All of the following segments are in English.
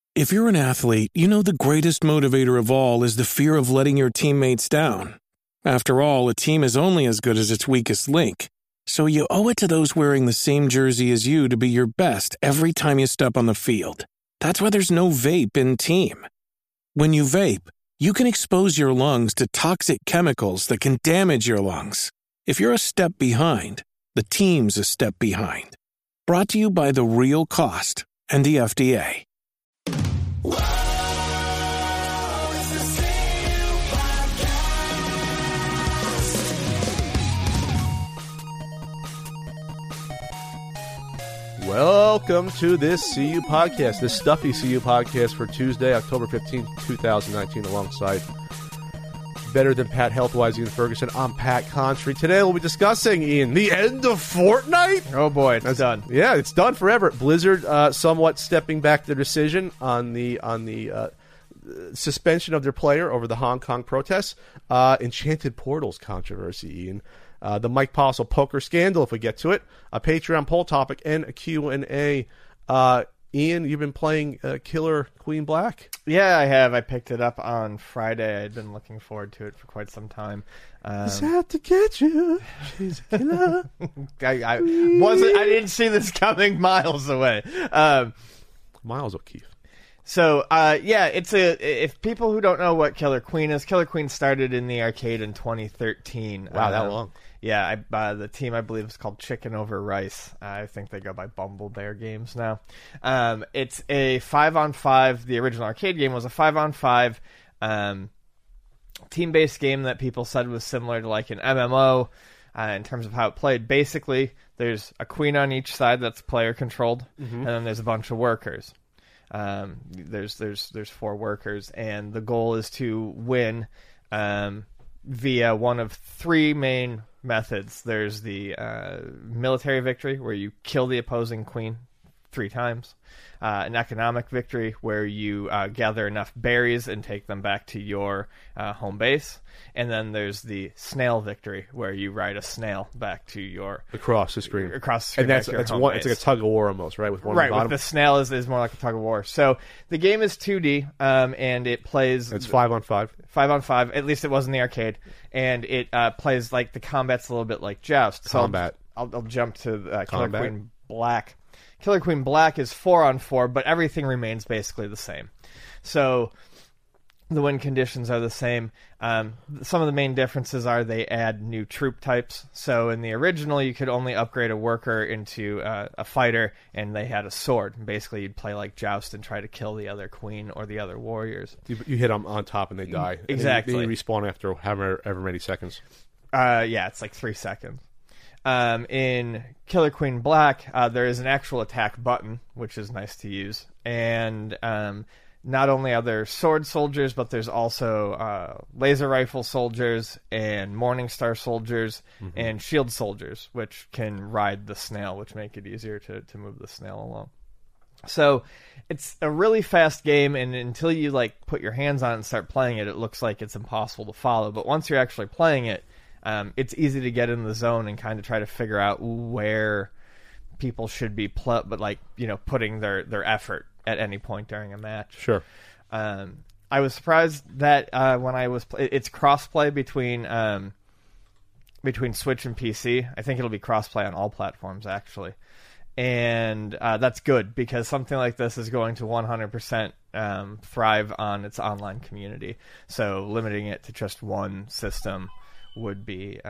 If you're an athlete, you know the greatest motivator of all is the fear of letting your teammates down. After all, a team is only as good as its weakest link. So you owe it to those wearing the same jersey as you to be your best every time you step on the field. That's why there's no vape in team. When you vape, you can expose your lungs to toxic chemicals that can damage your lungs. If you're a step behind, the team's a step behind. Brought to you by The Real Cost and the FDA. Welcome to this CU podcast, this stuffy CU podcast for Tuesday, October 15th, 2019, alongside Better Than Pat Health-wise Ian Ferguson. I'm Pat Contry. Today we'll be discussing, Ian, the end of Fortnite. Oh boy, it's done. Yeah, it's done forever. Blizzard somewhat stepping back their decision on the suspension of their player over the Hong Kong protests. Enchanted Portals controversy, Ian. The Mike Postle poker scandal, if we get to it, a Patreon poll topic, and a Q&A. Ian, you've been playing Killer Queen Black? Yeah, I have. I picked it up on Friday. I'd been looking forward to it for quite some time. It's out to get you. She's a killer. I didn't see this coming miles away. Miles O'Keefe. So, if people who don't know what Killer Queen is, Killer Queen started in the arcade in 2013. Wow, that long. Yeah, the team, I believe, is called Chicken Over Rice. I think they go by Bumble Bear Games now. It's a 5-on-5. The original arcade game was a 5-on-5 team-based game that people said was similar to like an MMO in terms of how it played. Basically, there's a queen on each side that's player-controlled, and then there's a bunch of workers. There's 4 workers, and the goal is to win via one of 3 main methods. There's the military victory, where you kill the opposing queen 3 times. An economic victory, where you gather enough berries and take them back to your home base. And then there's the snail victory, where you ride a snail back to your... Across the screen. And that's one. It's like a tug of war almost, right? With one right, on the bottom. with the snail is more like a tug of war. So the game is 2D, and it plays... It's 5-on-5. 5-on-5, at least it was in the arcade. And it plays like the combat's a little bit like Joust. So Combat. I'll jump to Killer Queen Black. Killer Queen Black is 4-on-4, but everything remains basically the same. So the win conditions are the same. Some of the main differences are they add new troop types. So in the original, you could only upgrade a worker into a fighter, and they had a sword. Basically, you'd play like Joust and try to kill the other queen or the other warriors. You hit them on top and they die. Exactly. And they respawn after however many seconds. Yeah, it's like 3 seconds. In Killer Queen Black, there is an actual attack button, which is nice to use. And not only are there sword soldiers, but there's also laser rifle soldiers and Morningstar soldiers and shield soldiers, which can ride the snail, which make it easier to move the snail along. So it's a really fast game, and until you like put your hands on it and start playing it, it looks like it's impossible to follow. But once you're actually playing it, it's easy to get in the zone and kind of try to figure out where people should be putting their effort at any point during a match. Sure. I was surprised that when I was it's crossplay between Switch and PC. I think it'll be crossplay on all platforms actually, and that's good because something like this is going to 100% thrive on its online community. So limiting it to just one system would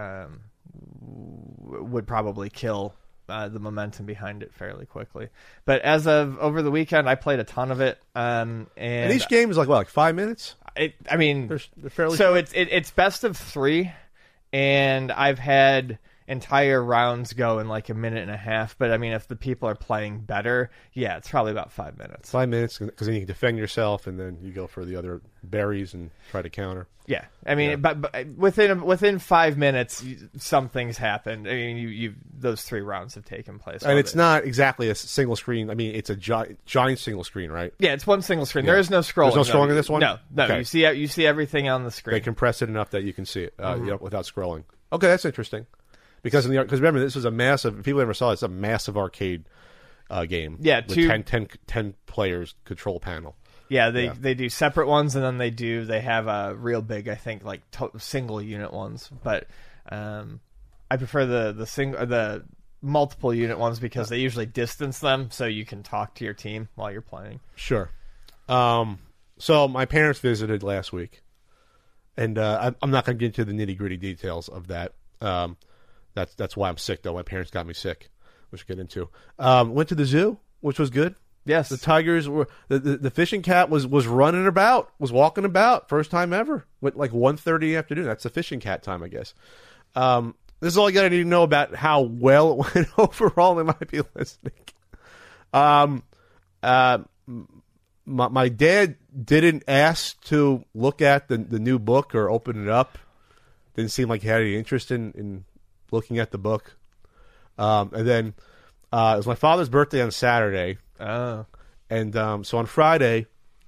probably kill the momentum behind it fairly quickly. But as of over the weekend, I played a ton of it. And each game is like 5 minutes? They're fairly so short? it's best of 3, and I've had entire rounds go in like a minute and a half. But I mean, if the people are playing better, yeah, it's probably about 5 minutes. 5 minutes, because then you can defend yourself, and then you go for the other berries and try to counter. Yeah, I mean, but within 5 minutes, something's happened. I mean, those 3 rounds have taken place, and it's not exactly a single screen. I mean, it's a giant single screen, right? Yeah, it's one single screen. Yeah. There is no scrolling. There's no scrolling in this one. No. Okay. You see everything on the screen. They compress it enough that you can see it without scrolling. Okay, that's interesting. Because remember, this was a massive. People never saw it. It's a massive arcade game. Yeah, with 10 players control panel. Yeah, they do separate ones, and then they have a real big, I think, like single unit ones. But I prefer the multiple unit ones because they usually distance them, so you can talk to your team while you're playing. Sure. So my parents visited last week, and I'm not going to get into the nitty gritty details of that. That's why I'm sick, though. My parents got me sick, which we'll get into. Went to the zoo, which was good. Yes, the tigers were the fishing cat was running about, was walking about, first time ever. Went like 1:30 in the afternoon. That's the fishing cat time, I guess. This is all you got to need to know about how well it went overall. They might be listening. My dad didn't ask to look at the new book or open it up. Didn't seem like he had any interest in looking at the book. And then it was my father's birthday on Saturday. Oh. And so on Friday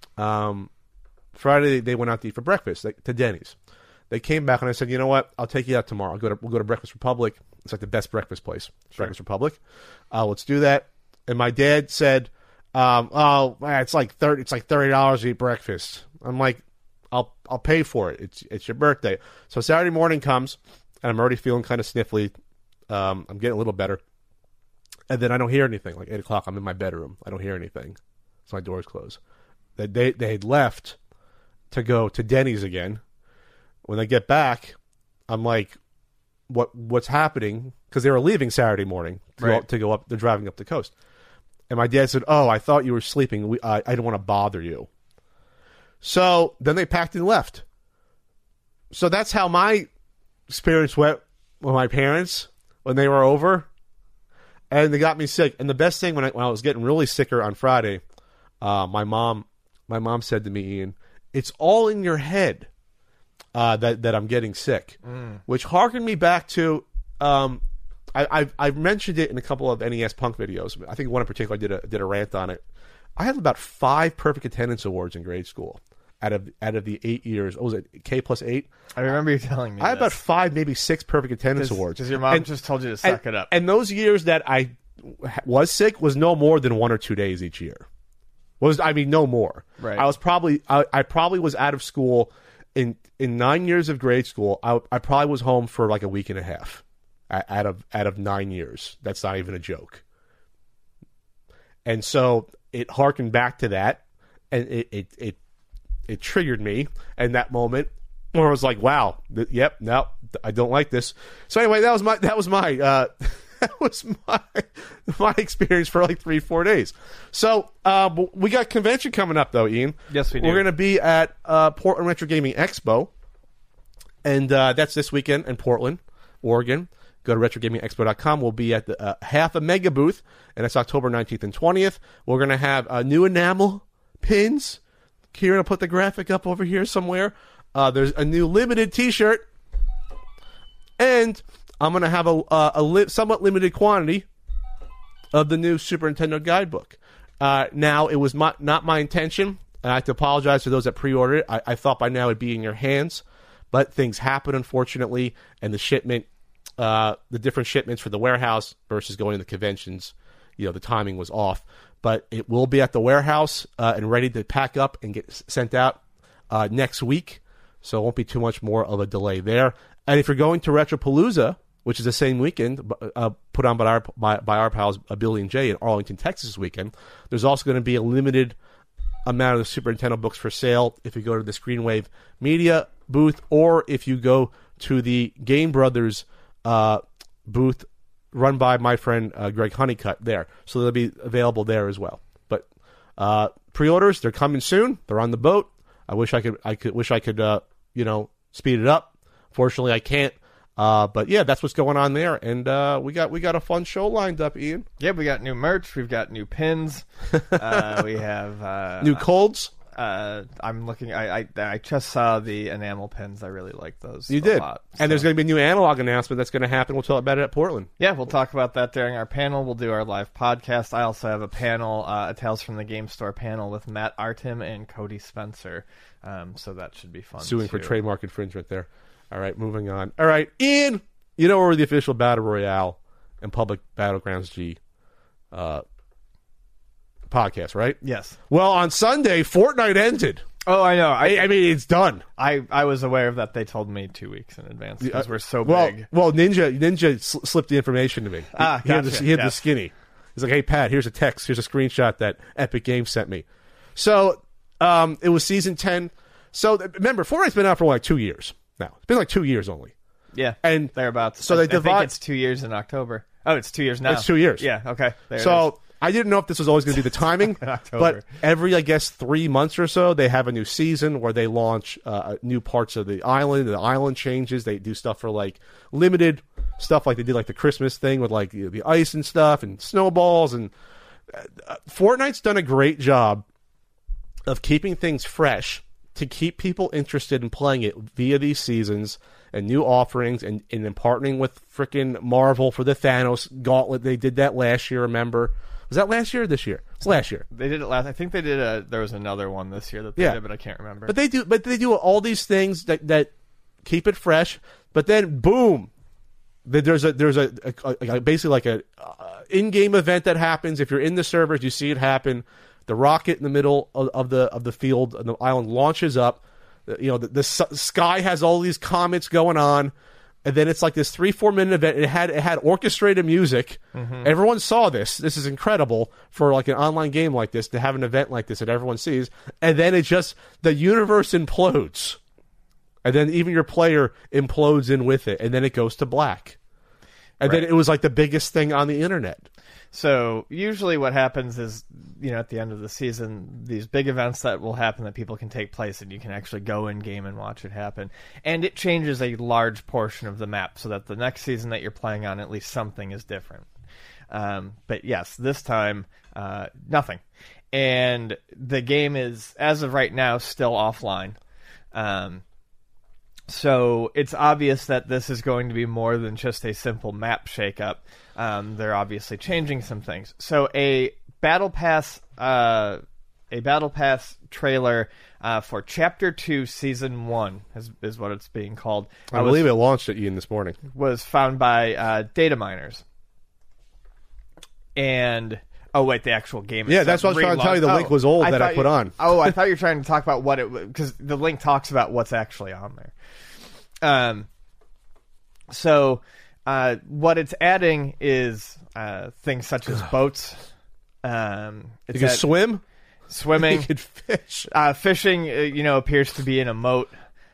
they went out to eat for breakfast to Denny's. They came back and I said, you know what? I'll take you out tomorrow. We'll go to Breakfast Republic. It's like the best breakfast place, sure. Breakfast Republic. Let's do that. And my dad said, it's like $30 to eat breakfast. I'm like, I'll pay for it. It's your birthday. So Saturday morning comes, and I'm already feeling kind of sniffly. I'm getting a little better. And then I don't hear anything. Like 8 o'clock, I'm in my bedroom. I don't hear anything. So my door's closed. They had left to go to Denny's again. When they get back, I'm like, what's happening? Because they were leaving Saturday morning to go up. They're driving up the coast. And my dad said, I thought you were sleeping. I didn't want to bother you. So then they packed and left. So that's how my experience went with my parents when they were over. And they got me sick. And the best thing when I was getting really sicker on Friday, my mom said to me, Ian, it's all in your head that I'm getting sick, which harkened me back to I've mentioned it in a couple of NES Punk videos. I think one in particular I did a rant on it. I had about 5 perfect attendance awards in grade school out of the 8 years. What was it, K plus 8? I remember you telling me I had about 5, maybe 6 perfect attendance awards. Because your mom just told you to suck it up. And those years that I was sick was no more than 1 or 2 days each year. No more. Right. I probably was out of school in 9 years of grade school. I probably was home for like a week and a half out of 9 years. That's not even a joke. And so it harkened back to that, and it triggered me in that moment where I was like, "Wow, no, I don't like this." So anyway, that was my experience for like 3-4 days. So we got convention coming up though, Ian. Yes, we do. We're going to be at Portland Retro Gaming Expo, and that's this weekend in Portland, Oregon. Go to RetroGamingExpo.com. We'll be at the Half a Mega booth, and that's October 19th and 20th. We're going to have new enamel pins. Kieran will put the graphic up over here somewhere. There's a new limited T-shirt, and I'm going to have a somewhat limited quantity of the new Super Nintendo guidebook. Now, it was not my intention, and I have to apologize to those that pre-ordered it. I thought by now it'd be in your hands, but things happen, unfortunately, and the shipment, the different shipments for the warehouse versus going to the conventions, the timing was off. But it will be at the warehouse and ready to pack up and get sent out next week, so it won't be too much more of a delay there. And if you're going to Retropalooza, which is the same weekend, put on by our pals Billy and Jay in Arlington, Texas this weekend, there's also going to be a limited amount of the Super Nintendo books for sale if you go to the Screenwave Media booth or if you go to the Game Brothers booth run by my friend Greg Honeycutt there. So they'll be available there as well. But pre-orders, they're coming soon. They're on the boat. I wish I could speed it up. Fortunately, I can't. But yeah, that's what's going on there, and we got a fun show lined up, Ian. Yeah, we got new merch, we've got new pins, we have new colds. I'm looking. I just saw the enamel pins. I really like those. You did, lot, and there's going to be a new analog announcement that's going to happen. We'll tell about it at Portland. Yeah, we'll talk about that during our panel. We'll do our live podcast. I also have a panel, a Tales from the Game Store panel with Matt Artem and Cody Spencer. So that should be fun. Suing for trademark infringement there. All right, moving on. All right, Ian, we're the official Battle Royale and Public Battlegrounds G podcast, right? Yes. Well, on Sunday, Fortnite ended. Oh, I know. I mean, it's done. I was aware of that. They told me 2 weeks in advance because we're so big. Well, Ninja slipped the information to me. Gotcha. He had the skinny. He's like, hey, Pat, here's a text. Here's a screenshot that Epic Games sent me. So it was Season 10. So remember, Fortnite's been out for like 2 years now. It's been like 2 years only. Yeah, and thereabouts. So I think it's 2 years in October. Oh, it's 2 years now. It's 2 years. Yeah, okay. So I didn't know if this was always going to be the timing, but every, I guess, 3 months or so, they have a new season where they launch new parts of the island changes. They do stuff for, like, limited stuff, like they did, like, the Christmas thing with, like, the ice and stuff and snowballs. And Fortnite's done a great job of keeping things fresh to keep people interested in playing it via these seasons and new offerings, and then partnering with frickin' Marvel for the Thanos Gauntlet. They did that last year, remember? Was that last year or this year? It's last year. They did it last. I think they did there was another one this year that they did, but I can't remember. But they do all these things that keep it fresh. But then boom, there's a basically like a in-game event that happens. If you're in the servers, you see it happen. The rocket in the middle of the field, and the island launches up. You know, the sky has all these comets going on, and then it's like this 3-4 minute event. It had orchestrated music. Mm-hmm. Everyone saw this. This is incredible for like an online game like this to have an event like this that everyone sees. And then it just, the universe implodes, and then even your player implodes in with it, and then it goes to black. And then it was like the biggest thing on the internet. So usually what happens is, you know, at the end of the season, these big events that will happen that people can take place and you can actually go in game and watch it happen. And it changes a large portion of the map so that the next season that you're playing on, at least something is different. But yes, this time, nothing. And the game is, as of right now, still offline. So it's obvious that this is going to be more than just a simple map shakeup. They're obviously changing some things. So a battle pass trailer for Chapter 2, Season 1 is what it's being called. I believe it launched at Ian this morning. Was found by data miners. And oh wait, the actual game. Yeah, that's what I was trying to tell you. The link was old that I put on. Oh, I thought you were trying to talk about what it was, because the link talks about what's actually on there. So what it's adding is things such as boats. You can swim? Swimming. You can fish. Fishing, appears to be in a moat.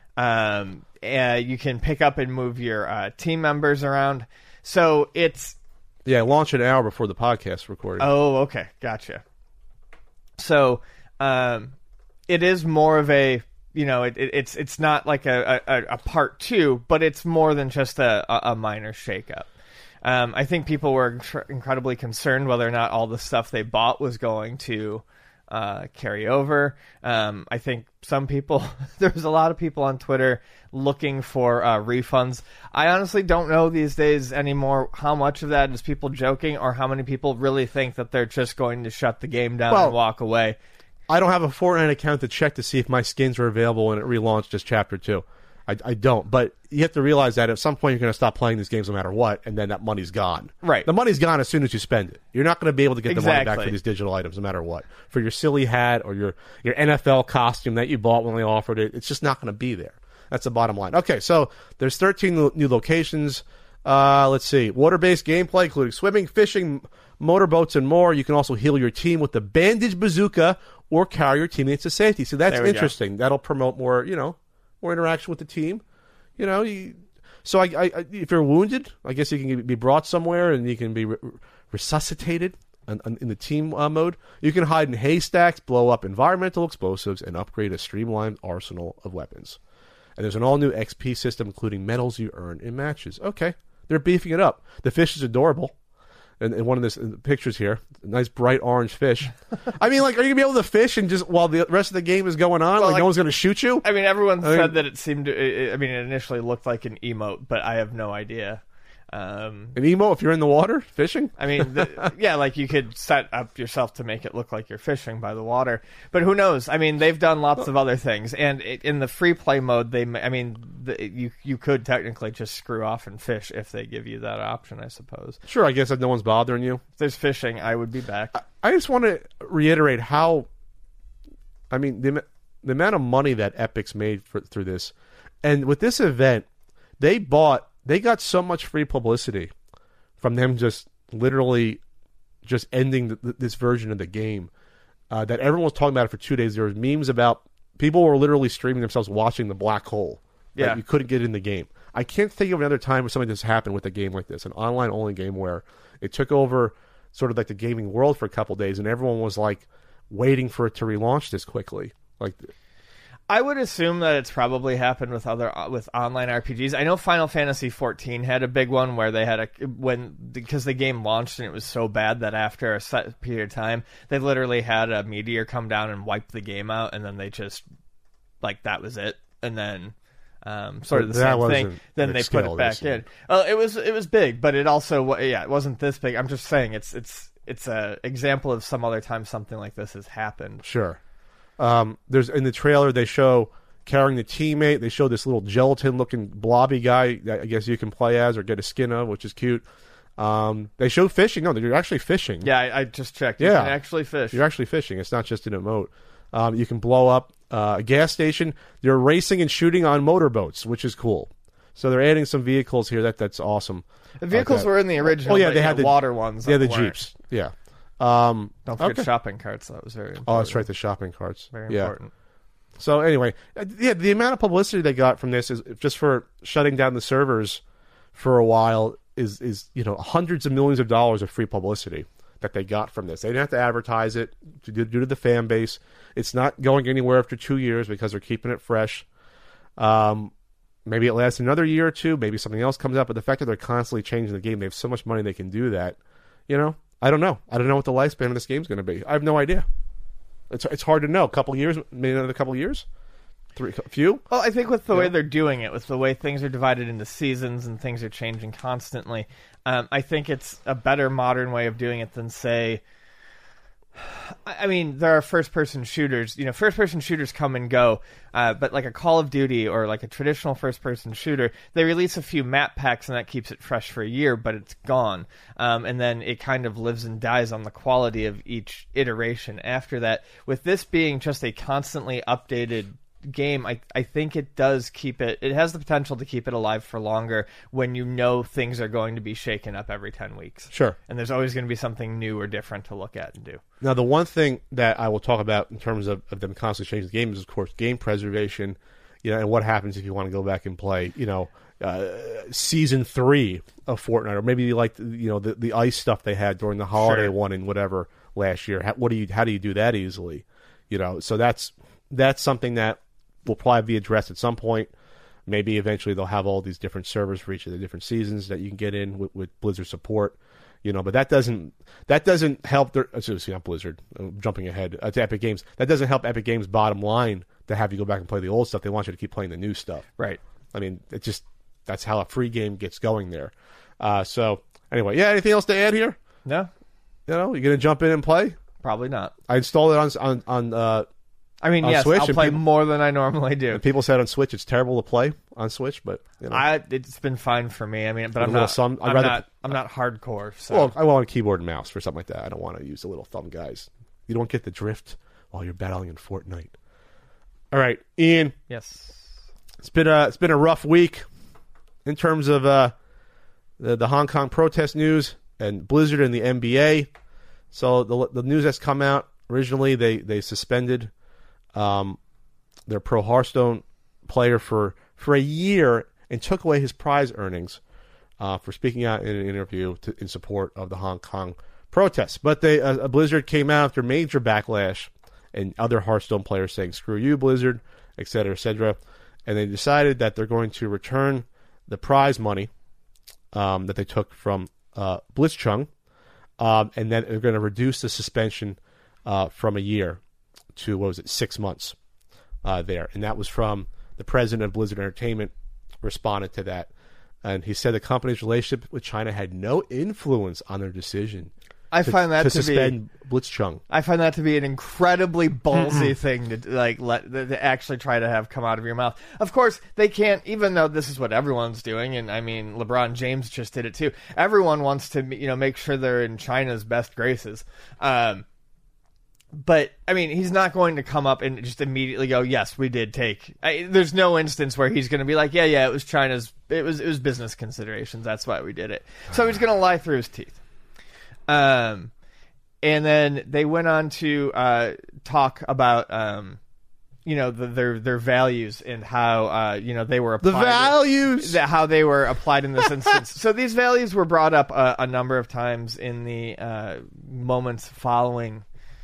You can pick up and move your team members around. So it's... Yeah, launch an hour before the podcast recording. Oh, okay. Gotcha. So it is more of a... it's not like a part 2, but it's more than just a minor shakeup. I think people were incredibly concerned whether or not all the stuff they bought was going to carry over. I think some people, there was a lot of people on Twitter looking for refunds. I honestly don't know these days anymore how much of that is people joking or how many people really think that they're just going to shut the game down and walk away. I don't have a Fortnite account to check to see if my skins are available when it relaunched as Chapter 2. I don't. But you have to realize that at some point you're going to stop playing these games no matter what, and then that money's gone. Right. The money's gone as soon as you spend it. You're not going to be able to get the money back for these digital items no matter what. For your silly hat or your NFL costume that you bought when they offered it, it's just not going to be there. That's the bottom line. Okay, so there's 13 new locations. Let's see. Water-based gameplay, including swimming, fishing, motorboats, and more. You can also heal your team with the bandage bazooka or carry your teammates to safety. So that's interesting. That'll promote more, more interaction with the team. So if you're wounded, I guess you can be brought somewhere and you can be resuscitated in the team mode. You can hide in haystacks, blow up environmental explosives, and upgrade a streamlined arsenal of weapons. And there's an all-new XP system, including medals you earn in matches. Okay, they're beefing it up. The fish is adorable. And one of the pictures here, a nice bright orange fish. I mean, like, are you going to be able to fish and just while the rest of the game is going on? Well, like no one's going to shoot you? I mean, everyone said that it seemed to... it initially looked like an emote, but I have no idea. An emo if you're in the water fishing? I mean, yeah, like you could set up yourself to make it look like you're fishing by the water. But who knows? I mean, they've done lots of other things. And in the free play mode, you could technically just screw off and fish if they give you that option, I suppose. Sure, I guess if no one's bothering you. If there's fishing, I would be back. I just want to reiterate how, I mean, the amount of money that Epic's made through this. And with this event, they got so much free publicity from them just literally just ending this version of the game that everyone was talking about it for 2 days. There was memes about people were literally streaming themselves watching the black hole. Yeah. You couldn't get in the game. I can't think of another time where something just happened with a game like this, an online-only game where it took over sort of like the gaming world for a couple days, and everyone was like waiting for it to relaunch this quickly. Like, I would assume that it's probably happened with online RPGs. I know Final Fantasy XIV had a big one where they had because the game launched and it was so bad that after a set period of time, they literally had a meteor come down and wipe the game out, and then they just that was it, and then. Sort of the same thing. Then they put it back in. It was big, but it also it wasn't this big. I'm just saying it's a example of some other time something like this has happened. Sure. There's in the trailer they show carrying the teammate. They show this little gelatin-looking blobby guy that I guess you can play as or get a skin of, which is cute. They show fishing. No, you're actually fishing. Yeah, I just checked. You can actually fish. You're actually fishing. It's not just an emote. You can blow up a gas station. They're racing and shooting on motorboats, which is cool. So they're adding some vehicles here. That's awesome. The vehicles were in the original. Oh yeah, they had the water ones. Yeah, the Jeeps. Yeah. Don't forget shopping carts. That was very important. Oh, that's right, the shopping carts. Very important. So anyway, the amount of publicity they got from this is just for shutting down the servers for a while is hundreds of millions of dollars of free publicity that they got from this. They didn't have to advertise it due to the fan base. It's not going anywhere after 2 years because they're keeping it fresh. Maybe it lasts another year or two. Maybe something else comes up. But the fact that they're constantly changing the game, they have so much money they can do that. I don't know. I don't know what the lifespan of this game is going to be. I have no idea. It's hard to know. A couple years, maybe another couple years? A few? Well, I think with the way they're doing it, with the way things are divided into seasons and things are changing constantly, I think it's a better modern way of doing it than, say... I mean, there are first-person shooters. First-person shooters come and go, but like a Call of Duty or like a traditional first-person shooter, they release a few map packs and that keeps it fresh for a year, but it's gone. And then it kind of lives and dies on the quality of each iteration after that. With this being just a constantly updated game, I think it does keep it has the potential to keep it alive for longer when things are going to be shaken up every 10 weeks. Sure. And there's always going to be something new or different to look at and do. Now, the one thing that I will talk about in terms of them constantly changing the game is, of course, game preservation, and what happens if you want to go back and play, season 3 of Fortnite, or maybe like, the ice stuff they had during the holiday one and whatever last year. How do you do that easily? So that's something that will probably be addressed at some point. Maybe eventually they'll have all these different servers for each of the different seasons that you can get in with Blizzard support. But that doesn't help their. Not Blizzard. I'm jumping ahead to Epic Games. That doesn't help Epic Games' bottom line to have you go back and play the old stuff. They want you to keep playing the new stuff. Right. I mean, that's how a free game gets going there. So anyway, anything else to add here? No. You gonna jump in and play? Probably not. I installed it on I mean, yes, Switch, I'll play more than I normally do. And people said on Switch it's terrible to play on Switch, but it's been fine for me. I mean, but I'm not hardcore. So. Well, I want a keyboard and mouse for something like that. I don't want to use the little thumb guys. You don't get the drift while you're battling in Fortnite. All right, Ian. Yes. It's been a rough week in terms of the Hong Kong protest news and Blizzard and the NBA. So the news that's come out originally, they suspended their Pro Hearthstone player for a year and took away his prize earnings for speaking out in an interview in support of the Hong Kong protests. But Blizzard came out after major backlash and other Hearthstone players saying, "Screw you, Blizzard," etc., etc. And they decided that they're going to return the prize money that they took from Blitzchung, and then they're going to reduce the suspension from a year to 6 months there. And that was from the president of Blizzard Entertainment responded to that. And he said the company's relationship with China had no influence on their decision I find that to suspend Blitzchung. I find that to be an incredibly ballsy thing to to actually try to have come out of your mouth. Of course, they can't, even though this is what everyone's doing, and I mean LeBron James just did it too. Everyone wants to make sure they're in China's best graces. But I mean, he's not going to come up and just immediately go, "Yes, we did take." There's no instance where he's going to be like, "Yeah, it was China's. It was business considerations. That's why we did it." So he's going to lie through his teeth. And then they went on to talk about their values and how they were applied. The values, how they were applied in this instance. So these values were brought up a number of times in the moments following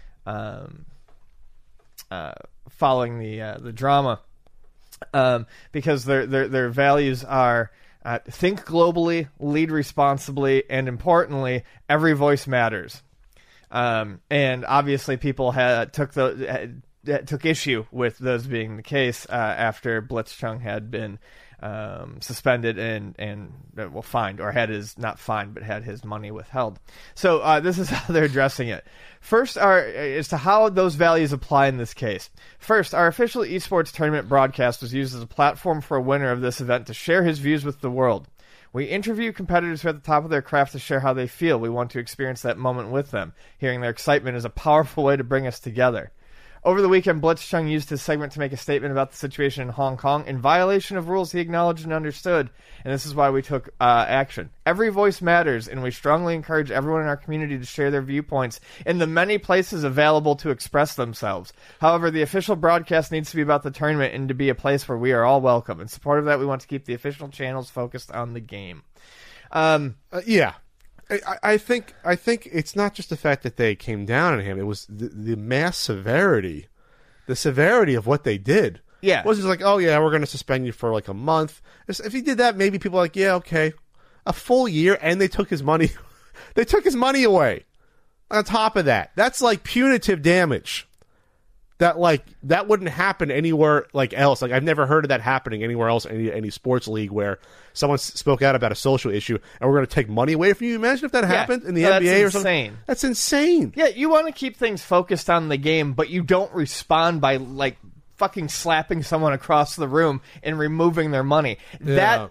the drama, because their values are think globally, lead responsibly, and importantly, every voice matters. And obviously, people took issue with those being the case after Blitzchung had been suspended and fined, or had his money withheld. So this is how they're addressing it. First, as to how those values apply in this case. First, our official esports tournament broadcast was used as a platform for a winner of this event to share his views with the world. We interview competitors who are at the top of their craft to share how they feel. We want to experience that moment with them. Hearing their excitement is a powerful way to bring us together. Over the weekend, Blitzchung used his segment to make a statement about the situation in Hong Kong in violation of rules he acknowledged and understood, and this is why we took action. Every voice matters, and we strongly encourage everyone in our community to share their viewpoints in the many places available to express themselves. However, the official broadcast needs to be about the tournament and to be a place where we are all welcome. In support of that, we want to keep the official channels focused on the game. Yeah. I think it's not just the fact that they came down on him. It was the mass severity, the severity of what they did. Yeah. It wasn't like, oh, yeah, we're going to suspend you for like a month. If he did that, maybe people are like, yeah, okay. A full year, and they took his money. They took his money away. On top of that, that's like punitive damage. That wouldn't happen anywhere else. I've never heard of that happening anywhere else in any sports league where someone spoke out about a social issue and we're going to take money away from you. Imagine if that happened in the NBA or something. That's insane. Yeah, you want to keep things focused on the game, but you don't respond by fucking slapping someone across the room and removing their money. Yeah.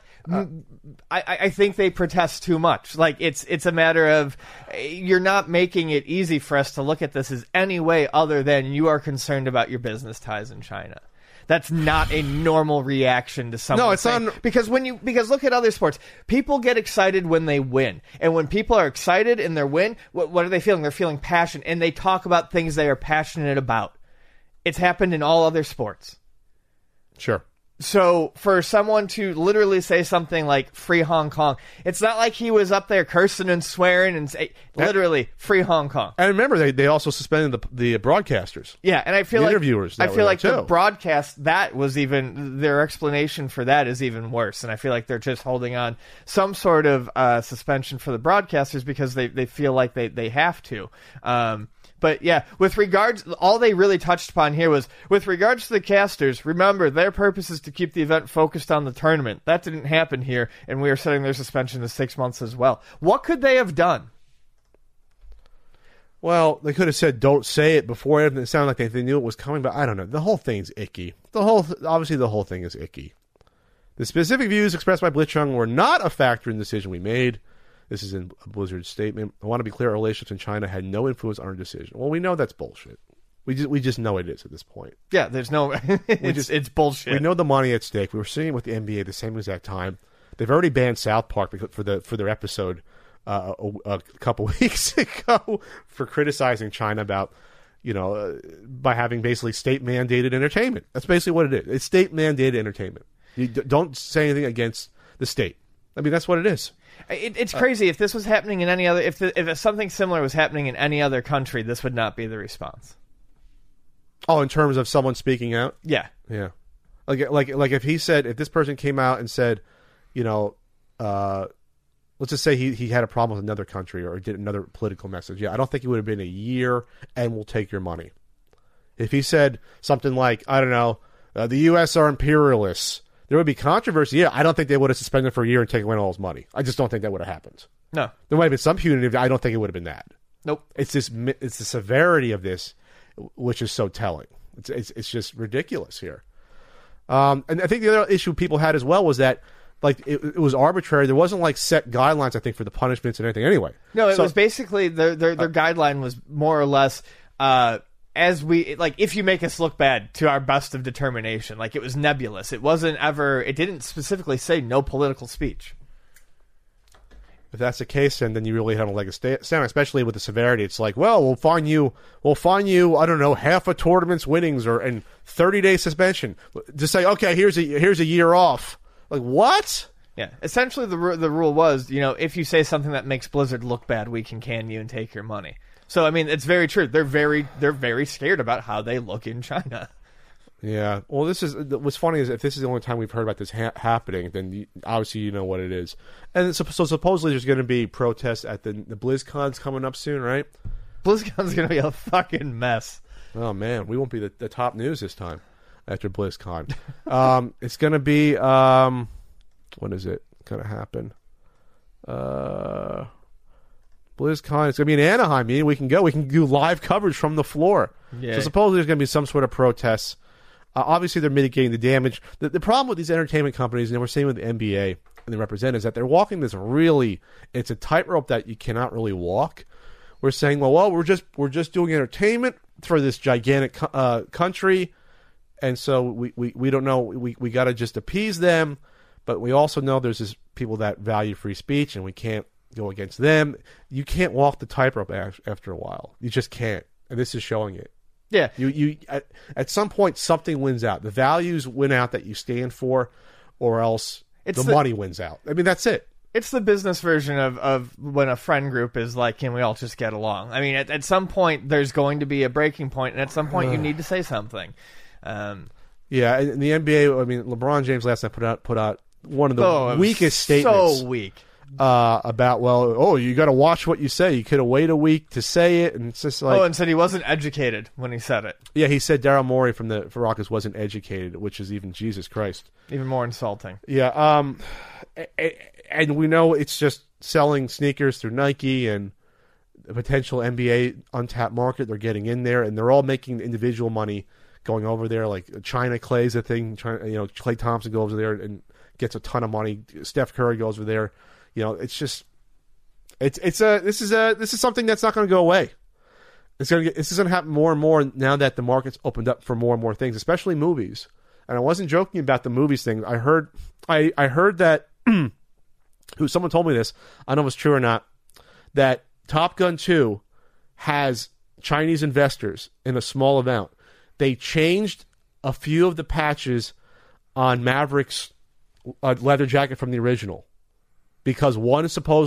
I think they protest too much. It's a matter of you're not making it easy for us to look at this as any way other than you are concerned about your business ties in China. That's not a normal reaction to someone. No, it's not. Because look at other sports. People get excited when they win. And when people are excited in their win, what are they feeling? They're feeling passion, and they talk about things they are passionate about. It's happened in all other sports. Sure. So for someone to literally say something like "Free Hong Kong," it's not like he was up there cursing and swearing and say literally "Free Hong Kong." And remember, they also suspended the broadcasters. Yeah, and I feel the like interviewers. I feel like the broadcast, that was even their explanation for that is even worse, and I feel like they're just holding on some sort of suspension for the broadcasters because they feel like they have to. But yeah, with regards, all they really touched upon here was, with regards to the casters, remember, their purpose is to keep the event focused on the tournament. That didn't happen here, and we are setting their suspension to 6 months as well. What could they have done? Well, they could have said, don't say it before it. It sounded like they knew it was coming, but I don't know. The whole thing's icky. Obviously, the whole thing is icky. The specific views expressed by Blitzchung were not a factor in the decision we made. This is in a Blizzard statement. I want to be clear, our relationships in China had no influence on our decision. Well, we know that's bullshit. We just know it is at this point. Yeah, there's no... it's bullshit. We know the money at stake. We were seeing it with the NBA at the same exact time. They've already banned South Park for their episode a couple weeks ago for criticizing China about, by having basically state-mandated entertainment. That's basically what it is. It's state-mandated entertainment. You don't say anything against the state. I mean, that's what it is. It's crazy. If this was happening in any other, if something similar was happening in any other country, this would not be the response. Oh, in terms of someone speaking out? Yeah. Yeah. Like if this person came out and said, let's just say he had a problem with another country or did another political message. Yeah, I don't think it would have been a year and we'll take your money. If he said something like, I don't know, the U.S. are imperialists, there would be controversy. Yeah, I don't think they would have suspended for a year and taken away all his money. I just don't think that would have happened. No. There might have been some punitive. I don't think it would have been that. Nope. It's the severity of this, which is so telling. It's just ridiculous here. And I think the other issue people had as well was that, like, it was arbitrary. There wasn't like set guidelines, I think, for the punishments and anything. Anyway, no, it was basically their guideline was more or less as we like, if you make us look bad, to our best of determination. Like, it was nebulous. It wasn't ever. It didn't specifically say no political speech. If that's the case, then you really have a leg of stand, especially with the severity. It's like, well, we'll fine you. I don't know, half a tournament's winnings and 30-day suspension. Just say, okay, here's a year off. Like, what? Yeah, essentially the rule was, if you say something that makes Blizzard look bad, we can you and take your money. So I mean, it's very true. They're very scared about how they look in China. Yeah. Well, what's funny is if this is the only time we've heard about this happening, then obviously you know what it is. And so supposedly there's going to be protests at the BlizzCon's coming up soon, right? BlizzCon's going to be a fucking mess. Oh man, we won't be the top news this time after BlizzCon. It's going to be when is it going to happen? BlizzCon. It's going to be in Anaheim. We can go. We can do live coverage from the floor. Yeah. So supposedly there's going to be some sort of protests. Obviously, they're mitigating the damage. The problem with these entertainment companies, and we're seeing with the NBA and the representatives, that they're walking this it's a tightrope that you cannot really walk. We're saying, well, we're just doing entertainment for this gigantic country, and so we don't know. We got to just appease them, but we also know there's this people that value free speech, and we can't go against them. You can't walk the tightrope after a while. You just can't, and this is showing it. Yeah, you at some point something wins out. The values win out that you stand for, or else the money wins out. I mean, that's it. It's the business version of when a friend group is like, can we all just get along? I mean, at some point there's going to be a breaking point, and at some point you need to say something. Yeah, in the NBA, I mean, LeBron James last night put out one of the weakest statements. So weak. About, you got to watch what you say. You could have waited a week to say it, and it's just like... and said he wasn't educated when he said it. Yeah, he said Daryl Morey for Rockets wasn't educated, which is even Jesus Christ. Even more insulting. Yeah, and we know it's just selling sneakers through Nike and the potential NBA untapped market. They're getting in there, and they're all making individual money going over there. Like China Clay's a thing. Klay Thompson goes over there and gets a ton of money. Steph Curry goes over there. It's just this is something that's not going to go away. This is going to happen more and more now that the market's opened up for more and more things, especially movies. And I wasn't joking about the movies thing. I heard that someone told me this. I don't know if it's true or not. That Top Gun 2 has Chinese investors in a small amount. They changed a few of the patches on Maverick's leather jacket from the original. Because one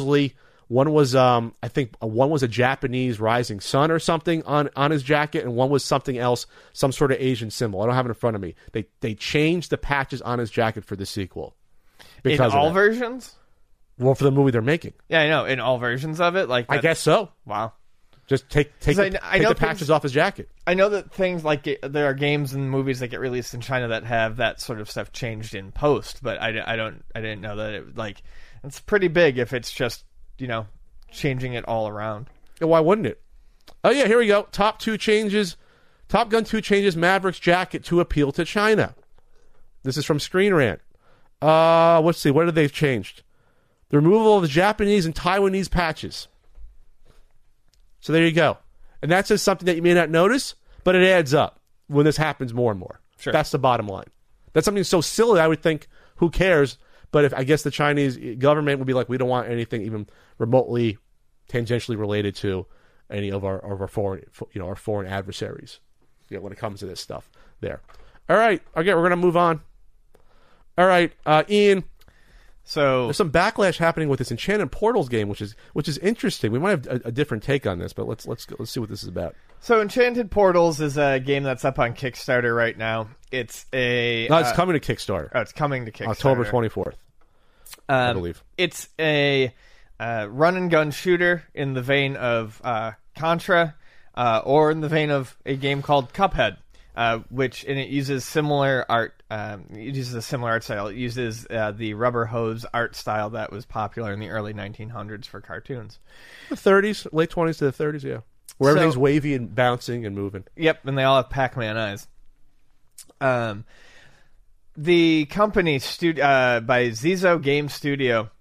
was I think one was a Japanese rising sun or something on his jacket, and one was something else, some sort of Asian symbol. I don't have it in front of me. They changed the patches on his jacket for the sequel. In all versions? Well, for the movie they're making. Yeah, I know. In all versions of it, I guess so. Wow. Just take the patches off his jacket. I know that things like there are games and movies that get released in China that have that sort of stuff changed in post, but I didn't know that it like. It's pretty big if it's just, changing it all around. Yeah, why wouldn't it? Oh, yeah, here we go. Top Gun 2 changes Maverick's jacket to appeal to China. This is from Screen Rant. Let's see. What have they changed? The removal of the Japanese and Taiwanese patches. So there you go. And that's just something that you may not notice, but it adds up when this happens more and more. Sure. That's the bottom line. That's something so silly, I would think, who cares? But if I guess the Chinese government would be like, we don't want anything even remotely tangentially related to any of our foreign adversaries, when it comes to this stuff there. All right. Okay, we're going to move on. All right, Ian. So there's some backlash happening with this Enchanted Portals game, which is interesting. We might have a different take on this, but let's see what this is about. So Enchanted Portals is a game that's up on Kickstarter right now. It's it's coming to Kickstarter. Oh, it's coming to Kickstarter. October 24th, I believe. It's a run and gun shooter in the vein of Contra, or in the vein of a game called Cuphead. which and it uses similar art. It uses a similar art style. It uses the rubber hose art style that was popular in the early 1900s for cartoons. The 30s, late 20s to the 30s, yeah. Where everything's wavy and bouncing and moving. Yep, and they all have Pac-Man eyes. The company by Zizo Game Studio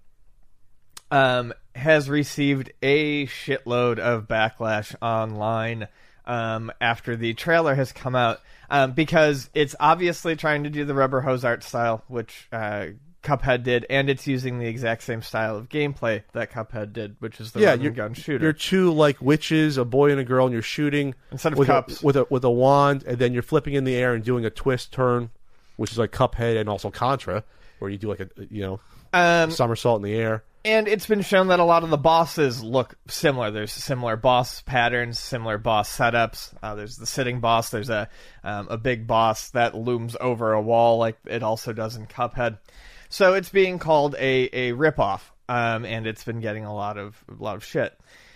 has received a shitload of backlash online after the trailer has come out because it's obviously trying to do the rubber hose art style, which Cuphead did, and it's using the exact same style of gameplay that Cuphead did, which is the run and gun shooter. You're two like witches, a boy and a girl, and you're shooting instead of cups with a wand, and then you're flipping in the air and doing a twist turn, which is like Cuphead and also Contra, where you do like a somersault in the air. And it's been shown that a lot of the bosses look similar. There's similar boss patterns, similar boss setups. There's the sitting boss. There's a big boss that looms over a wall like it also does in Cuphead. So it's being called a ripoff, and it's been getting a lot of shit.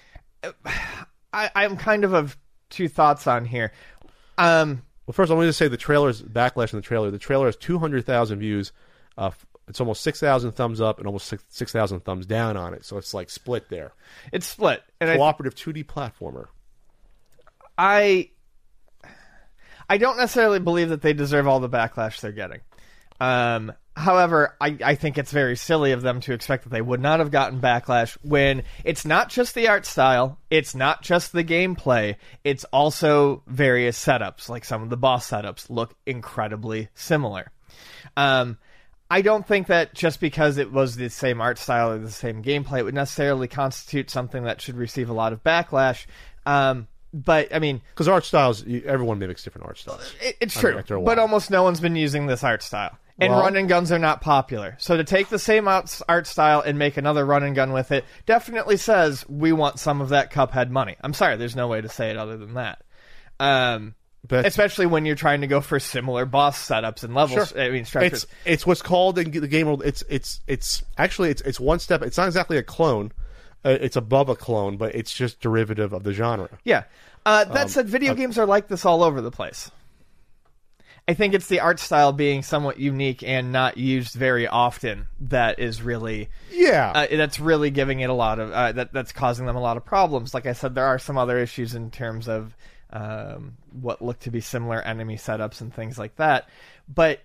I'm kind of two thoughts on here. Well, first, I want to say the trailer's backlash on the trailer. The trailer has 200,000 views. It's almost 6,000 thumbs up and almost 6,000 thumbs down on it. So it's like split there. It's split. And cooperative 2D platformer. I don't necessarily believe that they deserve all the backlash they're getting. However, I think it's very silly of them to expect that they would not have gotten backlash when it's not just the art style, it's not just the gameplay, it's also various setups. Like some of the boss setups look incredibly similar. I don't think that just because it was the same art style or the same gameplay, it would necessarily constitute something that should receive a lot of backlash. But, I mean... Because art styles, everyone mimics different art styles. It's true, but almost no one's been using this art style. And run and guns are not popular. So to take the same art style and make another run and gun with it definitely says we want some of that Cuphead money. I'm sorry, there's no way to say it other than that. Especially when you're trying to go for similar boss setups and levels. Sure. I mean, structures. It's what's called in the game world. It's actually one step. It's not exactly a clone. It's above a clone, but it's just derivative of the genre. Yeah. That said, video games are like this all over the place. I think it's the art style being somewhat unique and not used very often that is really that's really giving it a lot of that's causing them a lot of problems. Like I said, there are some other issues in terms of what look to be similar enemy setups and things like that. But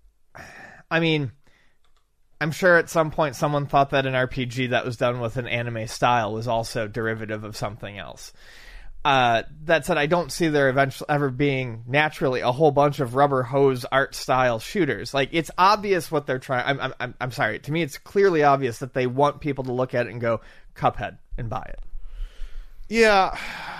I mean, I'm sure at some point someone thought that an RPG that was done with an anime style was also derivative of something else. That said, I don't see there eventually ever being naturally a whole bunch of rubber hose art style shooters. Like, it's obvious what they're trying. I'm sorry. To me, it's clearly obvious that they want people to look at it and go Cuphead and buy it. Yeah,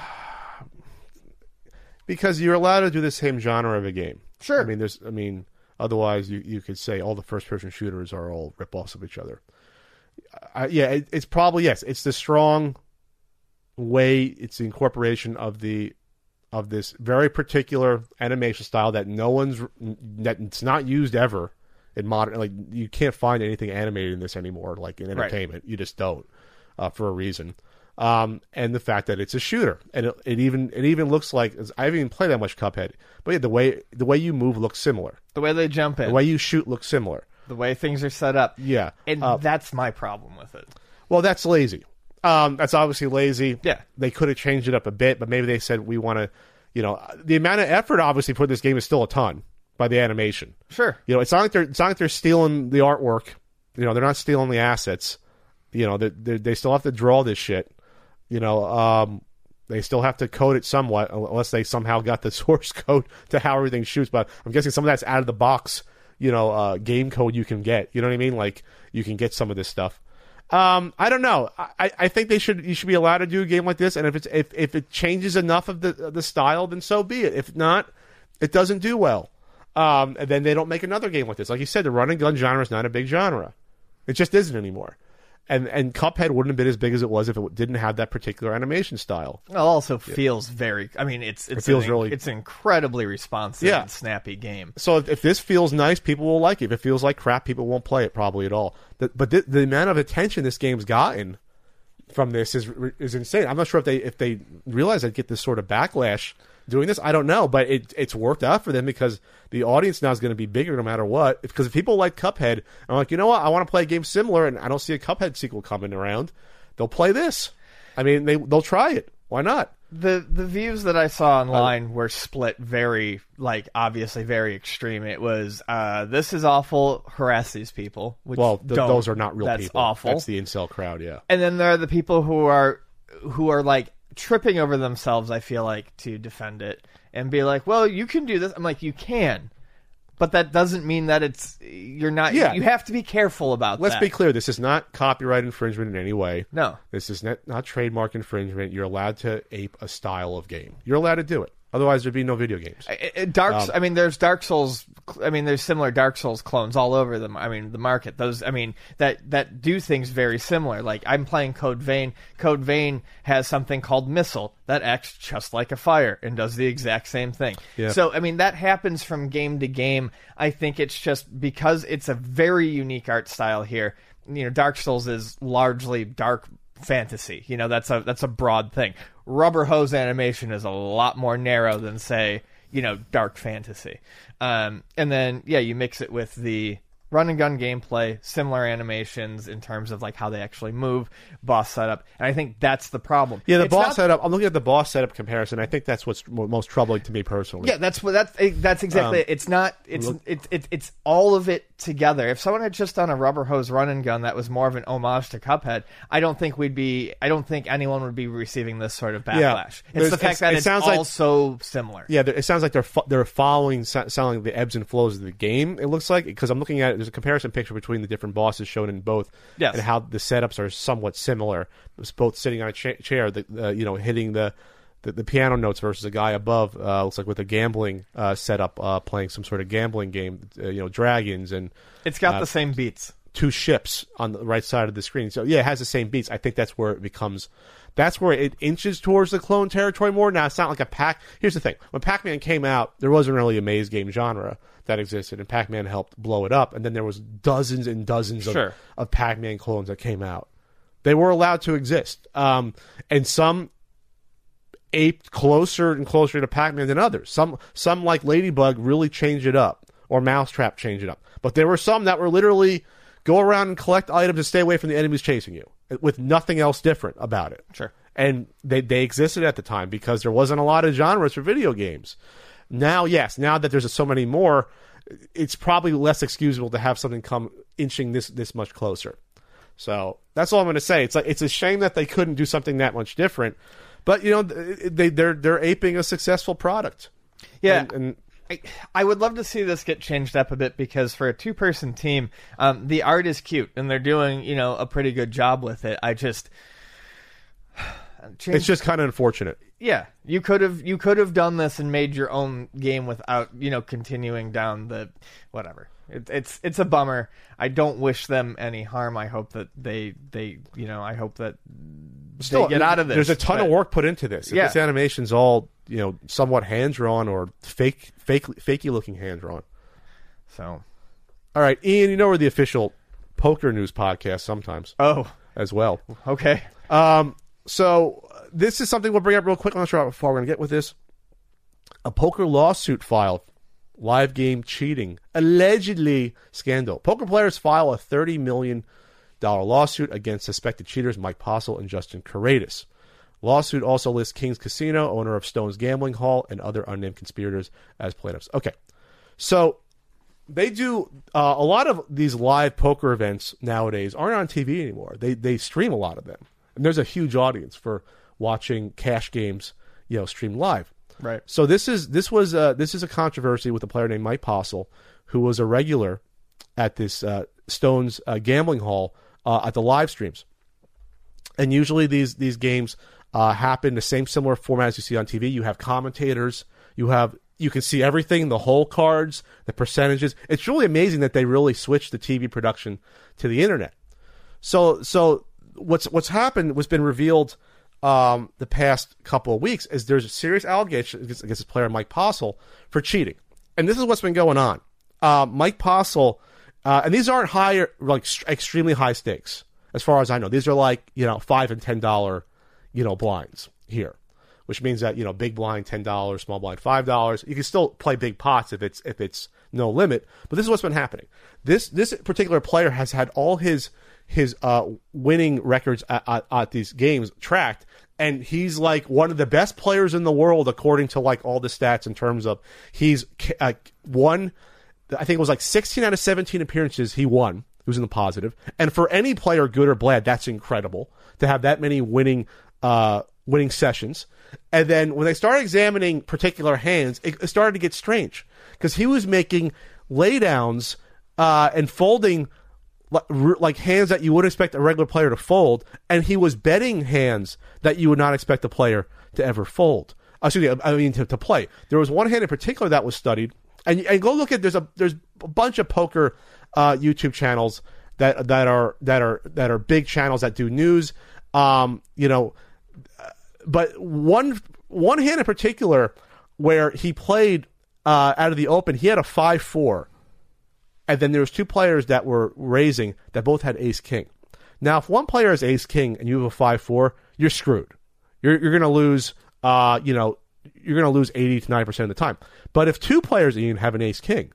because you're allowed to do the same genre of a game. Sure. I mean, otherwise you could say all the first person shooters are all ripoffs of each other. It's probably it's the strong way, it's the incorporation of this very particular animation style that it's not used ever in modern, like you can't find anything animated in this anymore, like in entertainment. Right. You just don't for a reason. And the fact that it's a shooter, and it even looks like, I haven't even played that much Cuphead, but the way you move looks similar. The way they jump in, the way you shoot looks similar. The way things are set up, and that's my problem with it. Well, that's lazy. That's obviously lazy. Yeah. They could have changed it up a bit, but maybe they said we want to, the amount of effort obviously put in this game is still a ton by the animation. Sure. It's not like they're stealing the artwork. They're not stealing the assets. They still have to draw this shit. They still have to code it somewhat, unless they somehow got the source code to how everything shoots. But I'm guessing some of that's out of the box, game code you can get. You know what I mean? Like, you can get some of this stuff. I don't know. I think you should be allowed to do a game like this, and if it changes enough of the style, then so be it. If not, it doesn't do well. And then they don't make another game like this. Like you said, the run and gun genre is not a big genre. It just isn't anymore. And Cuphead wouldn't have been as big as it was if it didn't have that particular animation style. It also feels very... I mean, it's an incredibly responsive and snappy game. So if this feels nice, people will like it. If it feels like crap, people won't play it probably at all. But the amount of attention this game's gotten from this is insane. I'm not sure if they realize they'd get this sort of backlash doing this? I don't know, but it's worked out for them because the audience now is going to be bigger no matter what. Because if people like Cuphead, I'm like, you know what? I want to play a game similar, and I don't see a Cuphead sequel coming around. They'll play this. I mean, they'll try it. Why not? The views that I saw online were split very, obviously very extreme. It was, this is awful, harass these people. Which those are not real people. That's awful. That's the incel crowd, yeah. And then there are the people who are tripping over themselves, I feel like, to defend it and be like, well, you can do this. I'm like, you can. But that doesn't mean that you're not. Yeah. You have to be careful about that. Let's be clear. This is not copyright infringement in any way. No. This is not trademark infringement. You're allowed to ape a style of game. You're allowed to do it. Otherwise, there'd be no video games. There's Dark Souls. There's similar Dark Souls clones all over the market. Those, that do things very similar. Like, I'm playing Code Vein. Code Vein has something called Missile that acts just like a fire and does the exact same thing. Yeah. So, that happens from game to game. I think it's just because it's a very unique art style here. Dark Souls is largely dark fantasy. That's a broad thing. Rubber hose animation is a lot more narrow than, say, dark fantasy. And then, you mix it with the run and gun gameplay, similar animations in terms of how they actually move, boss setup, and I think that's the problem. Yeah, boss setup. I'm looking at the boss setup comparison. I think that's what's most troubling to me personally. Yeah, that's exactly it. It's not. It's all of it together. If someone had just done a rubber hose run and gun that was more of an homage to Cuphead, I don't think anyone would be receiving this sort of backlash. Yeah, it's the fact that it's all so similar. Yeah, it sounds like they're following the ebbs and flows of the game. It looks like, because I'm looking at it. There's a comparison picture between the different bosses shown in both, yes, and how the setups are somewhat similar. It's both sitting on a chair, hitting the piano notes versus a guy above, looks like with a gambling setup, playing some sort of gambling game, dragons, and it's got the same beats. Two ships on the right side of the screen. So yeah, it has the same beats. I think that's where it inches towards the clone territory more. Now, it's not like a Pac. Here's the thing. When Pac-Man came out, there wasn't really a maze game genre that existed, and Pac-Man helped blow it up. And then there was dozens and dozens of Pac-Man clones that came out. They were allowed to exist. And some aped closer and closer to Pac-Man than others. Some like Ladybug really changed it up, or Mousetrap changed it up. But there were some that were literally go around and collect items and stay away from the enemies chasing you, with nothing else different about it. Sure. And they existed at the time because there wasn't a lot of genres for video games. Now that there's so many more, it's probably less excusable to have something come inching this much closer. So that's all I'm going to say. It's a shame that they couldn't do something that much different, but they're aping a successful product. Yeah. And I would love to see this get changed up a bit, because for a two-person team, the art is cute and they're doing a pretty good job with it. It's just kind of unfortunate. Yeah, you could have done this and made your own game without continuing down the whatever. It's a bummer. I don't wish them any harm. I hope that they get out of this. There's a ton of work put into this. Yeah. This animation's all somewhat hand drawn or fakey looking hand drawn. So, all right, Ian, we're the official poker news podcast sometimes. Oh, as well. Okay. So this is something we'll bring up real quick. I'm not sure how far we're going to get with this. A poker lawsuit filed. Live game cheating. Allegedly scandal. Poker players file a $30 million lawsuit against suspected cheaters Mike Postle and Justin Corrades. Lawsuit also lists King's Casino, owner of Stone's Gambling Hall, and other unnamed conspirators as plaintiffs. Okay. So they do a lot of these live poker events nowadays aren't on TV anymore. They stream a lot of them. And there's a huge audience for watching cash games, streamed live. Right. So this is a controversy with a player named Mike Postle, who was a regular at this Stone's Gambling Hall at the live streams. And usually these games happen the same similar format as you see on TV. You have commentators. You can see everything, the hole cards, the percentages. It's really amazing that they really switched the TV production to the internet. So what's happened, what's been revealed the past couple of weeks, is there's a serious allegation against this player Mike Postle for cheating, and this is what's been going on. Mike Postle, and these aren't extremely high stakes as far as I know. These are $5 and $10 blinds here. which means that, big blind $10, small blind $5. You can still play big pots if it's no limit. But this is what's been happening. This particular player has had all his winning records at these games tracked, and he's like one of the best players in the world according to like all the stats in terms of he's won. I think it was like 16 out of 17 appearances he won. He was in the positive, and for any player, good or bad, that's incredible to have that many winning sessions. And then when they started examining particular hands, it started to get strange because he was making laydowns and folding like hands that you would expect a regular player to fold, and he was betting hands that you would not expect a player to ever fold. To play. There was one hand in particular that was studied, and go look at there's a bunch of poker YouTube channels that are big channels that do news. But one hand in particular where he played out of the open, he had a 5-4. And then there was two players that were raising that both had ace-king. Now, if one player has ace-king and you have a 5-4, you're screwed. You're going to lose, you're going to lose 80 to 90% of the time. But if two players even have an ace-king,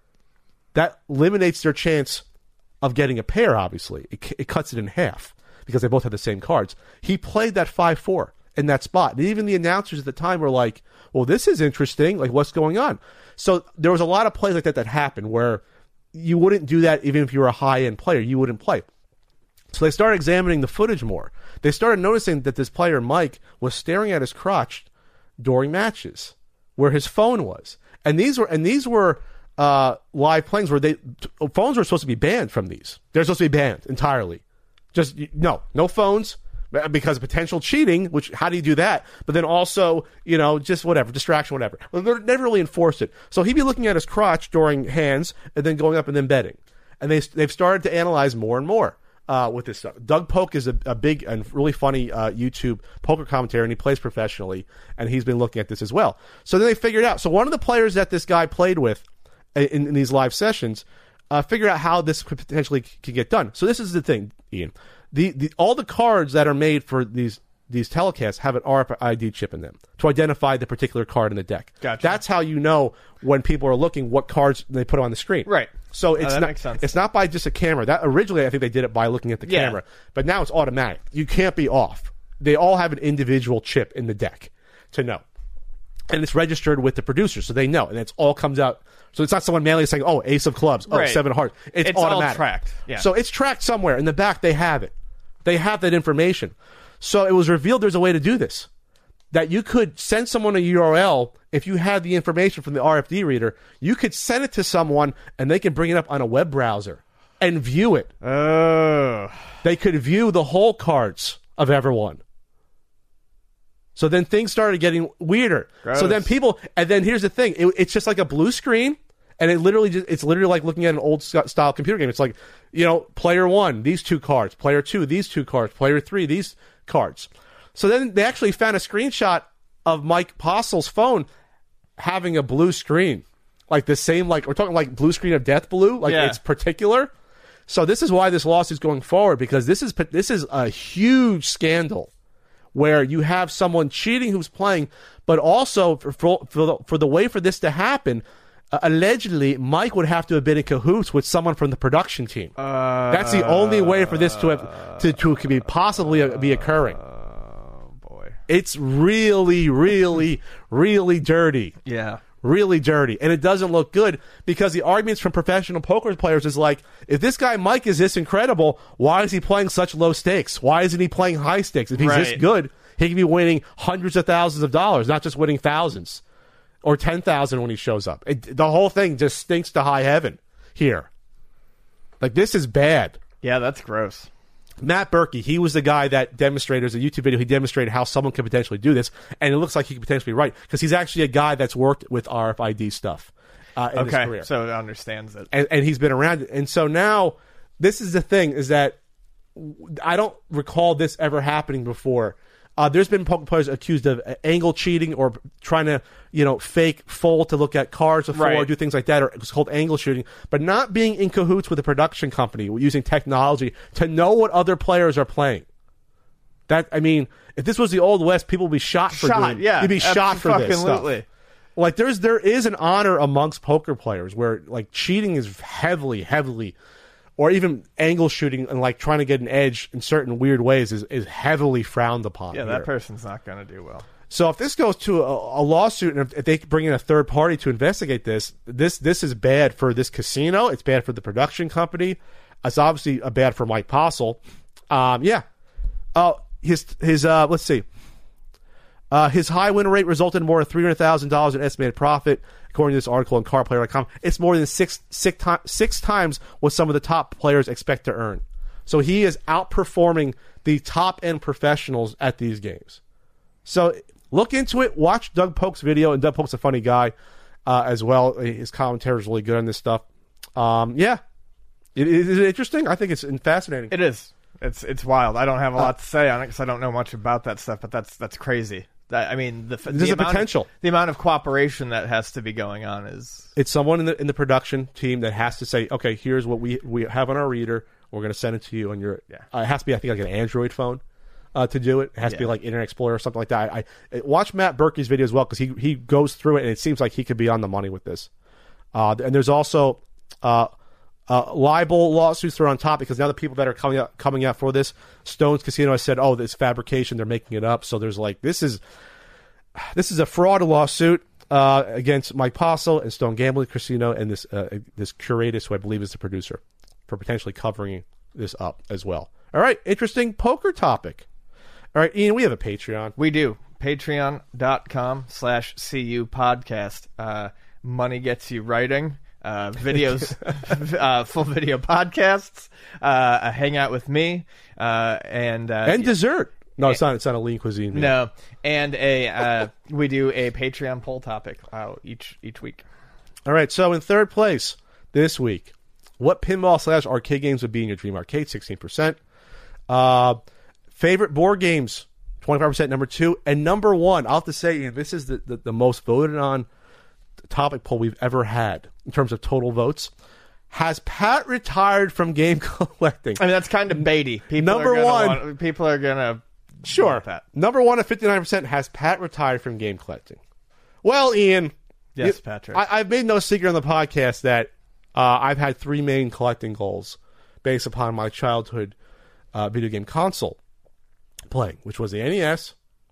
that eliminates their chance of getting a pair, obviously. It cuts it in half because they both have the same cards. He played that 5-4 in that spot. And even the announcers at the time were like, well, this is interesting. Like, what's going on? So there was a lot of plays like that happened where you wouldn't do that even if you were a high-end player. You wouldn't play. So they started examining the footage more. They started noticing that this player, Mike, was staring at his crotch during matches where his phone was. And these were live playings where phones were supposed to be banned from these. They're supposed to be banned entirely. Just no phones because of potential cheating, which how do you do that? But then also, just whatever, distraction, whatever. Well, they never really enforced it. So he'd be looking at his crotch during hands and then going up and then betting. And they've started to analyze more and more with this stuff. Doug Polk is a big and really funny YouTube poker commentator, and he plays professionally, and he's been looking at this as well. So then they figured out. So one of the players that this guy played with in these live sessions figured out how this could potentially could get done. So this is the thing, Ian. All the cards that are made for these telecasts have an RFID chip in them to identify the particular card in the deck. Gotcha. That's how you know when people are looking what cards they put on the screen. Right. So that makes sense. It's not by just a camera. That originally I think they did it by looking at the camera, but now it's automatic. You can't be off. They all have an individual chip in the deck to know, and it's registered with the producer, so they know, and it all comes out. So it's not someone manually saying, "Oh, ace of clubs, oh, 7 of hearts." It's automatic. All tracked. Yeah. So it's tracked somewhere in the back. They have it. They have that information. So it was revealed there's a way to do this. That you could send someone a URL if you had the information from the RFD reader. You could send it to someone, and they can bring it up on a web browser and view it. Oh. They could view the whole cards of everyone. So then things started getting weirder. Gross. So then and then here's the thing. It's just like a blue screen, and it's literally like looking at an old style computer game. It's like, player 1, these 2 cards. Player 2, these 2 cards. Player 3, these cards. So then they actually found a screenshot of Mike Possel's phone having a blue screen. Like the same, we're talking like blue screen of death blue. It's particular. So this is why this lawsuit's going forward, because this is a huge scandal where you have someone cheating who's playing, but also for the way for this to happen, allegedly Mike would have to have been in cahoots with someone from the production team. That's the only way for this to possibly be occurring. It's really, really, really dirty. Yeah. Really dirty. And it doesn't look good because the arguments from professional poker players is like, if this guy Mike is this incredible, why is he playing such low stakes? Why isn't he playing high stakes? If he's this good, he can be winning hundreds of thousands of dollars, not just winning thousands or 10,000 when he shows up. The whole thing just stinks to high heaven here. This is bad. Yeah, that's gross. Matt Berkey, he was the guy that demonstrated, there's a YouTube video, he demonstrated how someone could potentially do this, and it looks like he could potentially be right, because he's actually a guy that's worked with RFID stuff in his career. So he understands it. And he's been around it. And so now, this is the thing, is that I don't recall this ever happening before. There's been poker players accused of angle cheating or trying to, fake fold to look at cards before, or do things like that, or it's called angle shooting, but not being in cahoots with a production company using technology to know what other players are playing. If this was the Old West, people would be shot for doing. Yeah, you'd be shot for this absolutely. stuff. Like there is an honor amongst poker players where like cheating is heavily, or even angle shooting and like trying to get an edge in certain weird ways is heavily frowned upon. Yeah, that person's not going to do well. So if this goes to a lawsuit, and if they bring in a third party to investigate this is bad for this casino. It's bad for the production company. It's obviously bad for Mike Postle. Let's see. His high win rate resulted in more than $300,000 in estimated profit, according to this article on CardPlayer.com. It's more than six times what some of the top players expect to earn. So he is outperforming the top-end professionals at these games. So look into it. Watch Doug Polk's video, and Doug Polk's a funny guy as well. His commentary is really good on this stuff. Is it interesting? I think it's fascinating. It is. It's wild. I don't have a lot to say on it because I don't know much about that stuff, but that's crazy. There's a potential. The amount of cooperation that has to be going on is... It's someone in the production team that has to say, okay, here's what we have on our reader. We're going to send it to you on your... it has to be, I think, like an Android phone to do it. It has to be like Internet Explorer or something like that. I watch Matt Berkey's video as well because he goes through it, and it seems like he could be on the money with this. And there's also... libel lawsuits are on top because now the people that are coming out for this, Stones Casino has said, "Oh, this fabrication, they're making it up." So there's like this is a fraud lawsuit against Mike Postle and Stone Gambling Casino and this Curatus, who I believe is the producer, for potentially covering this up as well. All right, interesting poker topic. All right, Ian, we have a Patreon. We do. Patreon.com/CU podcast. Money gets you writing. Videos, full video podcasts, a hangout with me, and dessert. No, it's not a lean cuisine meal. No, and we do a Patreon poll topic each week. All right, so in third place this week, what pinball/arcade games would be in your dream arcade? 16%. Favorite board games? 25%. Number 2 and number 1. I'll have to say, Ian, this is the most voted on topic poll we've ever had in terms of total votes. Has Pat retired from game collecting? I mean, that's kind of baity. People are gonna sure. That. Number 1 at 59%. Has Pat retired from game collecting? Well, Ian, yes, Patrick. I've made no secret on the podcast that I've had 3 main collecting goals based upon my childhood video game console playing, which was the NES,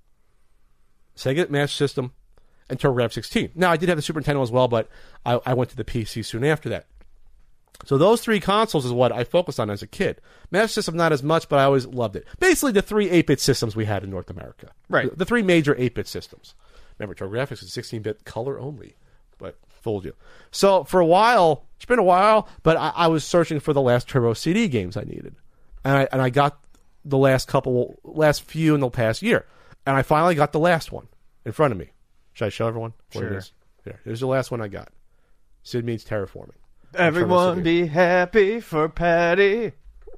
Sega Master System, and TurboGrafx-16. Now, I did have the Super Nintendo as well, but I went to the PC soon after that. So those 3 consoles is what I focused on as a kid. Master System, not as much, but I always loved it. Basically, the 3 8-bit systems we had in North America. Right. The 3 major 8-bit systems. Remember, TurboGrafx was 16-bit color only, but fooled you. So for a while, it's been a while, but I was searching for the last Turbo CD games I needed. And I got the last few in the past year. And I finally got the last one in front of me. Should I show everyone what it is? Here, here's the last one I got. Sid Means Terraforming. Everyone be happy for Patty.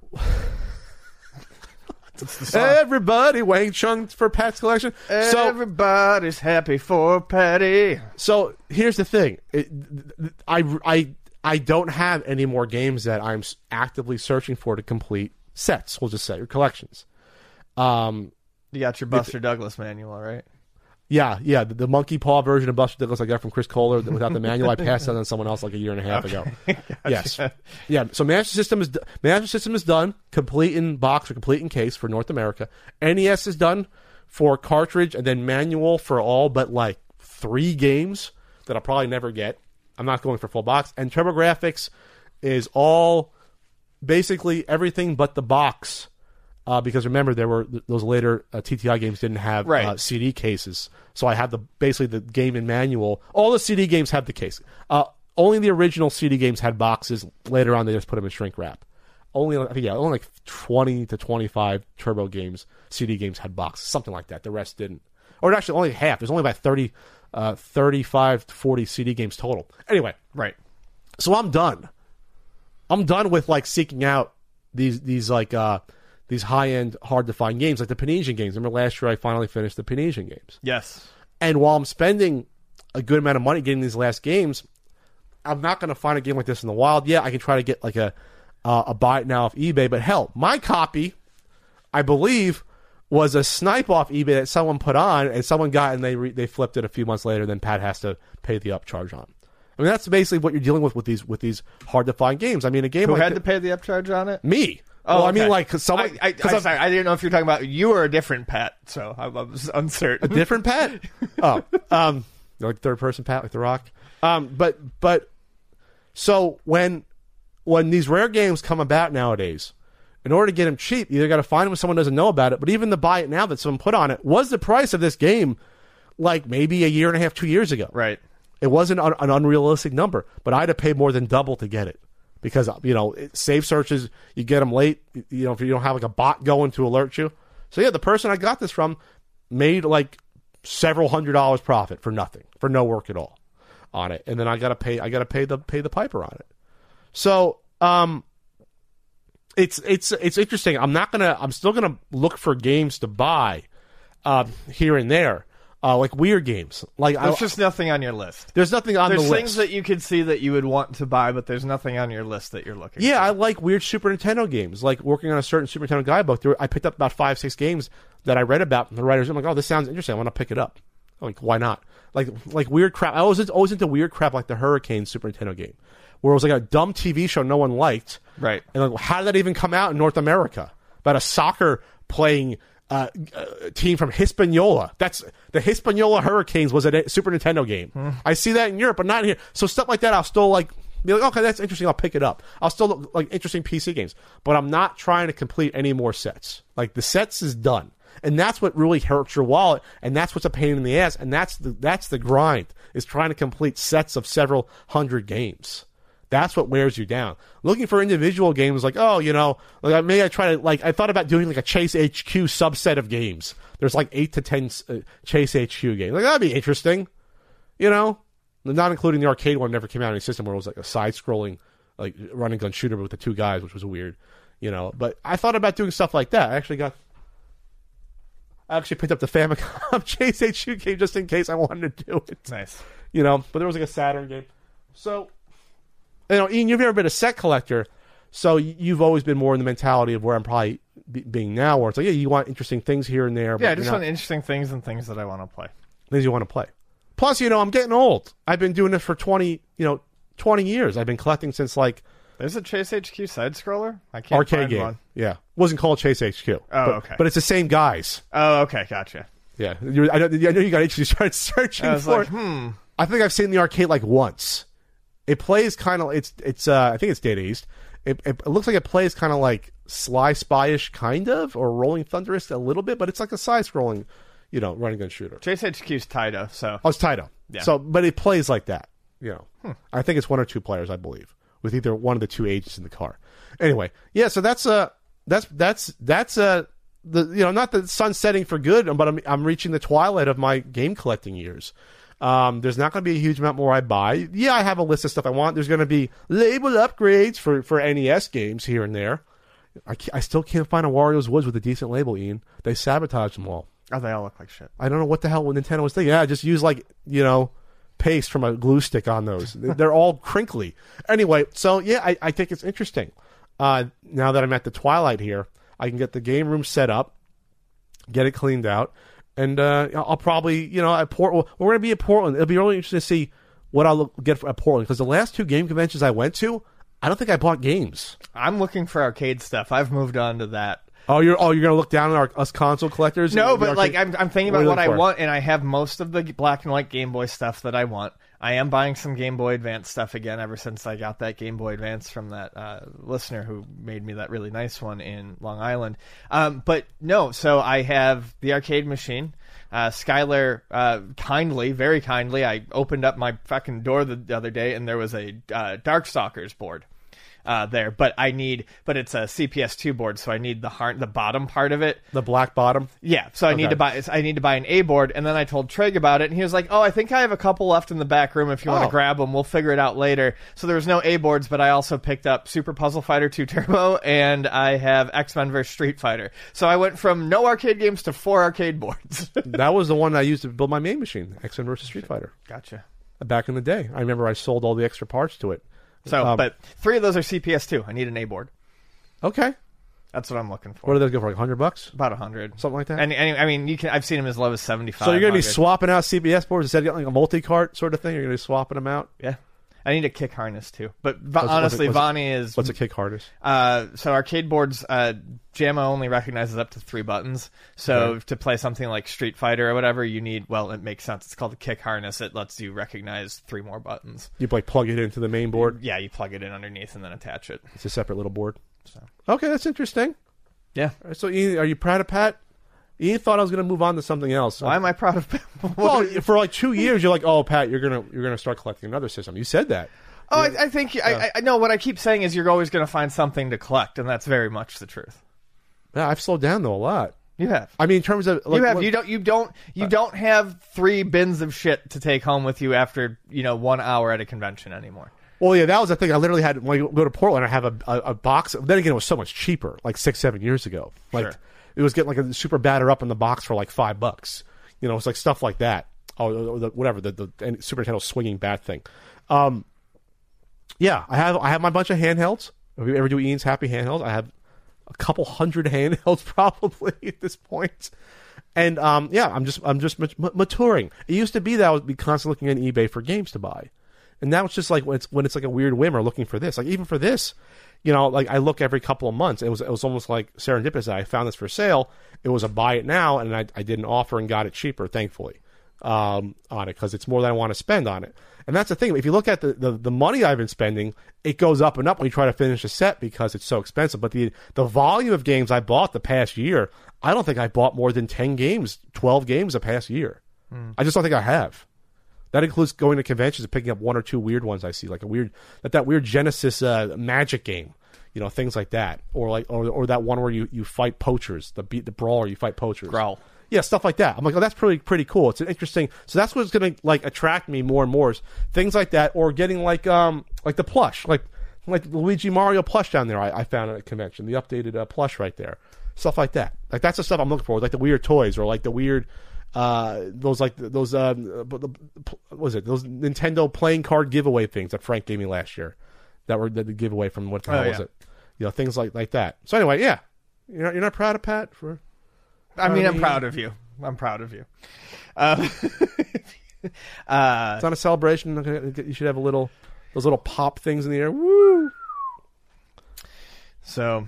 Everybody Wang Chung for Pat's collection. Everybody's happy for Patty. So here's the thing. I don't have any more games that I'm actively searching for to complete sets, we'll just say, or collections. You got your Buster Douglas manual, right? Yeah, the monkey paw version of Buster Douglas I got from Chris Kohler without the manual. I passed that on someone else like a year and a half ago. Gotcha. Yes, yeah. So Master System is done, complete in box or complete in case for North America. NES is done for cartridge and then manual for all but like 3 games that I'll probably never get. I'm not going for full box. And TurboGrafx is all basically everything but the box. Because remember, there were those later TTI games didn't have CD cases, so I have basically the game and manual. All the CD games have the case. Only the original CD games had boxes. Later on, they just put them in shrink wrap. Only like 20 to 25 Turbo games, CD games had boxes, something like that. The rest didn't, or actually only half. There's only about 35 to 40 CD games total. Anyway, right. So I'm done. I'm done with like seeking out these high-end, hard-to-find games, like the Panesian games. Remember last year I finally finished the Panesian games. Yes. And while I'm spending a good amount of money getting these last games, I'm not going to find a game like this in the wild. Yeah, I can try to get like a buy it now off eBay, but hell, my copy, I believe, was a snipe off eBay that someone put on, and someone got, and they flipped it a few months later. And then Pat has to pay the upcharge on. I mean, that's basically what you're dealing with these hard to find games. I mean, a game Who had to pay the upcharge on it? Me. Oh, well, okay. I mean, like, someone. I'm sorry, I didn't know if you're talking about you or a different Pat, so I was uncertain. A different Pat? Like third person Pat, like The Rock. But so when these rare games come about nowadays, in order to get them cheap, you either got to find them when someone doesn't know about it, but even the buy it now that someone put on it was the price of this game, like maybe a year and a half, 2 years ago. Right. It wasn't an unrealistic number, but I had to pay more than double to get it. Because, save searches, you get them late, if you don't have like a bot going to alert you. So yeah, the person I got this from made like several $100s profit for nothing, for no work at all on it. And then I gotta pay the piper on it. So it's interesting. I'm still gonna look for games to buy here and there. Like weird games. Like there's just nothing on your list. There's nothing on the list. There's things that you could see that you would want to buy, but there's nothing on your list that you're looking for. Yeah, I like weird Super Nintendo games. Like working on a certain Super Nintendo guidebook, I picked up about 5-6 games that I read about from the writers. I'm like, oh, this sounds interesting. I want to pick it up. I'm like, why not? Like weird crap. I was always into weird crap like the Hurricane Super Nintendo game, where it was like a dumb TV show no one liked. Right. And like, how did that even come out in North America? About a soccer playing team from Hispaniola. That's the Hispaniola Hurricanes was a Super Nintendo game. I see that in Europe, but not here. So stuff like that, I'll still be like, okay, that's interesting. I'll pick it up. I'll still look like interesting PC games, but I'm not trying to complete any more sets. Like the sets is done, and that's what really hurts your wallet, and that's what's a pain in the ass, and that's the grind is trying to complete sets of several hundred games. That's what wears you down. Looking for individual games like, maybe I try to, I thought about doing like a Chase HQ subset of games. There's like 8 to 10 Chase HQ games. Like, that'd be interesting. Not including the arcade one never came out in any system where it was like a side-scrolling, like run and gun shooter with the two guys, which was weird. But I thought about doing stuff like that. I actually picked up the Famicom Chase HQ game just in case I wanted to do it. Nice. But there was like a Saturn game. So, Ian, you've never been a set collector, so you've always been more in the mentality of where I'm probably being now, where it's like, yeah, you want interesting things here and there. Yeah, I just want interesting things and things that I want to play. Things you want to play. Plus, I'm getting old. I've been doing this for 20 years. I've been collecting since There's a Chase HQ side-scroller? I can't arcade find game. one. Yeah. Wasn't called Chase HQ. Okay. But it's the same guys. Oh, okay, gotcha. Yeah. I know you got itchy. You started searching for it. I think I've seen the arcade once. It plays kind of, it's I think it's Data East. It looks like it plays kind of like Sly Spy-ish kind of, or Rolling Thunder-ish a little bit, but it's like a side-scrolling, running gun shooter. Chase HQ's Taito, so. Oh, it's Taito. Yeah. So, but it plays like that, I think it's 1 or 2 players, I believe, with either one of the 2 agents in the car. Anyway, yeah, so that's the not the sun setting for good, but I'm reaching the twilight of my game collecting years. There's not going to be a huge amount more I buy. Yeah, I have a list of stuff I want. There's going to be label upgrades for NES games here and there. I still can't find a Wario's Woods with a decent label, Ian. They sabotaged them all. Oh, they all look like shit. I don't know what the hell Nintendo was thinking. Yeah, just use paste from a glue stick on those. They're all crinkly. Anyway, so yeah, I think it's interesting. Now that I'm at the twilight here, I can get the game room set up, get it cleaned out. And I'll probably, at Portland, we're going to be at Portland. It'll be really interesting to see what I'll get at Portland, because the last 2 game conventions I went to, I don't think I bought games. I'm looking for arcade stuff. I've moved on to that. Oh, you're going to look down at us console collectors? No, but I'm thinking about what I want, and I have most of the black and white Game Boy stuff that I want. I am buying some Game Boy Advance stuff again ever since I got that Game Boy Advance from that listener who made me that really nice one in Long Island. But no, so I have the arcade machine. Skylar very kindly, I opened up my fucking door the other day, and there was a Darkstalkers board there, but it's a CPS2 board, so I need the bottom part of it, the black bottom. Yeah, so I need to buy an A board, and then I told Treg about it, and he was like, "Oh, I think I have a couple left in the back room. If you want to grab them, we'll figure it out later." So there was no A boards, but I also picked up Super Puzzle Fighter 2 Turbo, and I have X-Men vs Street Fighter. So I went from no arcade games to 4 arcade boards. That was the one I used to build my main machine, X-Men vs Street Fighter. Gotcha. Back in the day, I remember I sold all the extra parts to it. So, but 3 of those are CPS2. I need an A board. Okay. That's what I'm looking for. What do those go for? Like $100? About 100, something like that. And I mean, I've seen them as low as 75. So you're going to be swapping out CBS boards instead of getting like a multi-cart sort of thing. You're going to be swapping them out. Yeah. I need a kick harness too, but honestly, Vonnie is. What's a kick harness? So arcade boards, JAMA only recognizes up to 3 buttons. So to play something like Street Fighter or whatever, you need. Well, it makes sense. It's called a kick harness. It lets you recognize 3 more buttons. You like plug it into the main board. Yeah, you plug it in underneath and then attach it. It's a separate little board. So. Okay, that's interesting. Yeah. So, Ian, are you proud of Pat? Ian thought I was going to move on to something else. Why am I proud of Pat? Well, for like 2 years, you're like, oh, Pat, you're gonna start collecting another system. You said that. Oh, I think I know. What I keep saying is you're always going to find something to collect, and that's very much the truth. Yeah, I've slowed down though a lot. You have. I mean, in terms of like, you don't have 3 bins of shit to take home with you after 1 hour at a convention anymore. Well, yeah, that was the thing. I literally had when I go to Portland, I have a box. Then again, it was so much cheaper, like 6-7 years ago. Like it was getting like a super batter up in the box for like $5. It's like stuff like that. Oh, whatever the Super Nintendo swinging bat thing. Yeah, I have my bunch of handhelds. If you ever do Ian's Happy Handhelds, I have a couple hundred handhelds probably at this point. And yeah, I'm just maturing. It used to be that I would be constantly looking on eBay for games to buy, and now it's just like when it's like a weird whim or looking for this. Like even for this, like I look every couple of months. It was almost like serendipitous. I found this for sale. It was a buy it now, and I did an offer and got it cheaper, thankfully, on it because it's more than I want to spend on it. And that's the thing. If you look at the money I've been spending, it goes up and up when you try to finish a set because it's so expensive. But the volume of games I bought the past year, I don't think I bought more than 10 games, 12 games the past year. I just don't think I have. That includes going to conventions and picking up 1 or 2 weird ones I see, like that weird Genesis Magic game, things like that, or that one where you fight poachers, the brawler, you fight poachers. Growl. Yeah, stuff like that. I'm like, oh, that's pretty cool. It's an interesting. So that's what's going to like attract me more and more is things like that, or getting like the plush, like Luigi Mario plush down there. I found at a convention, the updated plush right there, stuff like that. Like that's the stuff I'm looking for, like the weird toys or like the weird those Nintendo playing card giveaway things that Frank gave me last year that were the giveaway from what the hell was it? Things like that. So anyway, yeah, you're not proud of Pat for. I'm proud of you. I'm proud of you. It's not a celebration. You should have those little pop things in the air. Woo! So,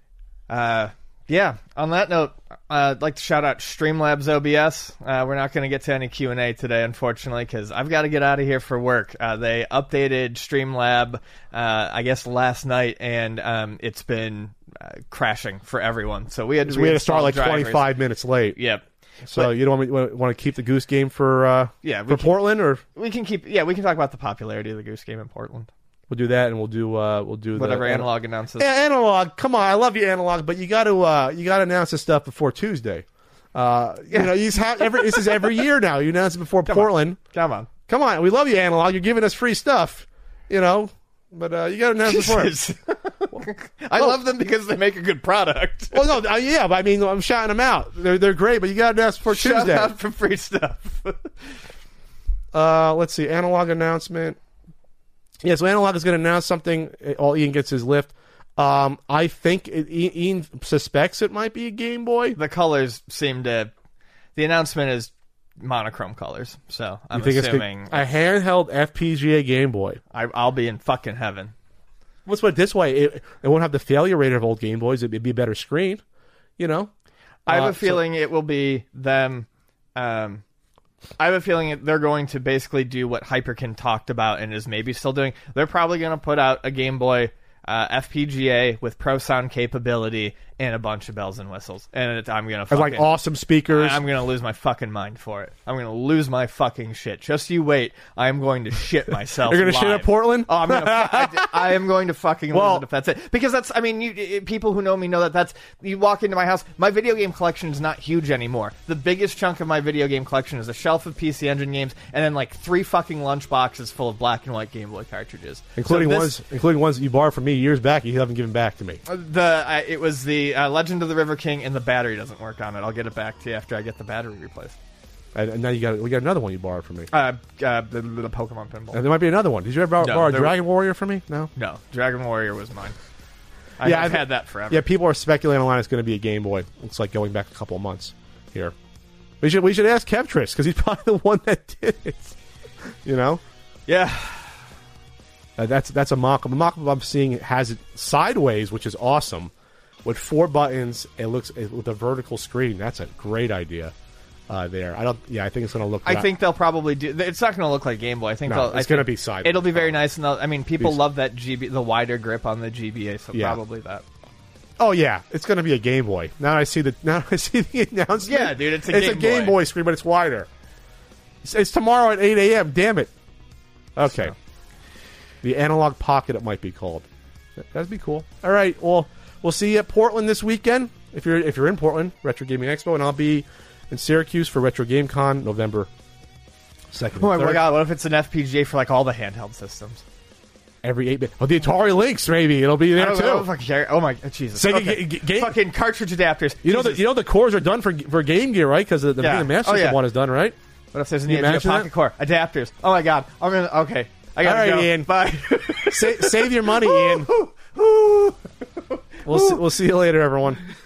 yeah. On that note, I'd like to shout out Streamlabs OBS. We're not going to get to any Q&A today, unfortunately, because I've got to get out of here for work. They updated Streamlab, I guess, last night, and it's been crashing for everyone. So we had to start like drivers. 25 minutes late. Yep. So you don't want to keep the Goose Game for Portland, or we can talk about the popularity of the Goose Game in Portland. We'll do that, and we'll do whatever Analog announces. Yeah, Analog, come on, I love you, Analog, but you got to announce this stuff before Tuesday. This is every year now. You announce it before Portland. Come on, we love you, Analog. You're giving us free stuff, but you got to announce it before. I love them because they make a good product. Well, no, but I mean, I'm shouting them out. They're great, but you got to announce before Tuesday. Shout out for free stuff. Let's see, Analog announcement. Yeah, so Analog is going to announce something while Ian gets his lift. I think Ian suspects it might be a Game Boy. The colors seem to... The announcement is monochrome colors, so I'm assuming... It's a handheld FPGA Game Boy. I'll be in fucking heaven. Let's put it this way. It won't have the failure rate of old Game Boys. It'd be a better screen, I have a feeling it will be them... I have a feeling they're going to basically do what Hyperkin talked about and is maybe still doing. They're probably going to put out a Game Boy FPGA with Pro Sound capability and a bunch of bells and whistles. And I'm going to like awesome speakers. I'm going to lose my fucking mind for it. I'm going to lose my fucking shit. Just you wait. I'm going to shit myself. You're going to shit at Portland? Oh, I am going to fucking lose it if that's it. Because that's, people who know me know that's, you walk into my house, my video game collection is not huge anymore. The biggest chunk of my video game collection is a shelf of PC Engine games and then like 3 fucking lunch boxes full of black and white Game Boy cartridges. Including ones that you borrowed from me years back you haven't given back to me. It was the Legend of the River King, and the battery doesn't work on it. I'll get it back to you after I get the battery replaced. And now we got another one you borrowed from me. The Pokemon pinball. And there might be another one. Did you ever borrow Dragon Warrior from me? No? No. Dragon Warrior was mine. I've had that forever. Yeah, people are speculating online it's going to be a Game Boy. It's like going back a couple of months here. We should ask Kevtris because he's probably the one that did it. You know? Yeah. That's a mock-up. The mock-up I'm seeing has it sideways, which is awesome, with 4 buttons. It looks with a vertical screen. That's a great idea. There, I think it's going to look. I think they'll probably do. It's not going to look like Game Boy. I think it's going to be sideways. It'll be very nice, and people love that the wider grip on the GBA, so probably that. Oh yeah, it's going to be a Game Boy. Now I see the announcement. Yeah, dude, it's a Game Boy screen, but it's wider. It's tomorrow at 8 a.m. Damn it. Okay, so. The Analog Pocket, it might be called. That'd be cool. All right, well, we'll see you at Portland this weekend if you're in Portland, Retro Gaming Expo, and I'll be in Syracuse for Retro Game Con, November 2nd. Oh my god, what if it's an FPGA for like all the handheld systems? Every 8-bit. Oh, the Atari Lynx, maybe it'll be there too. Oh my Jesus! Sega, fucking cartridge adapters. You know the cores are done for Game Gear, right? Because the Master System one is done, right? What if there's an Neo Pocket Core adapters? Oh my god! I gotta go. Ian. Bye. Save your money, Ian. We'll see you later, everyone.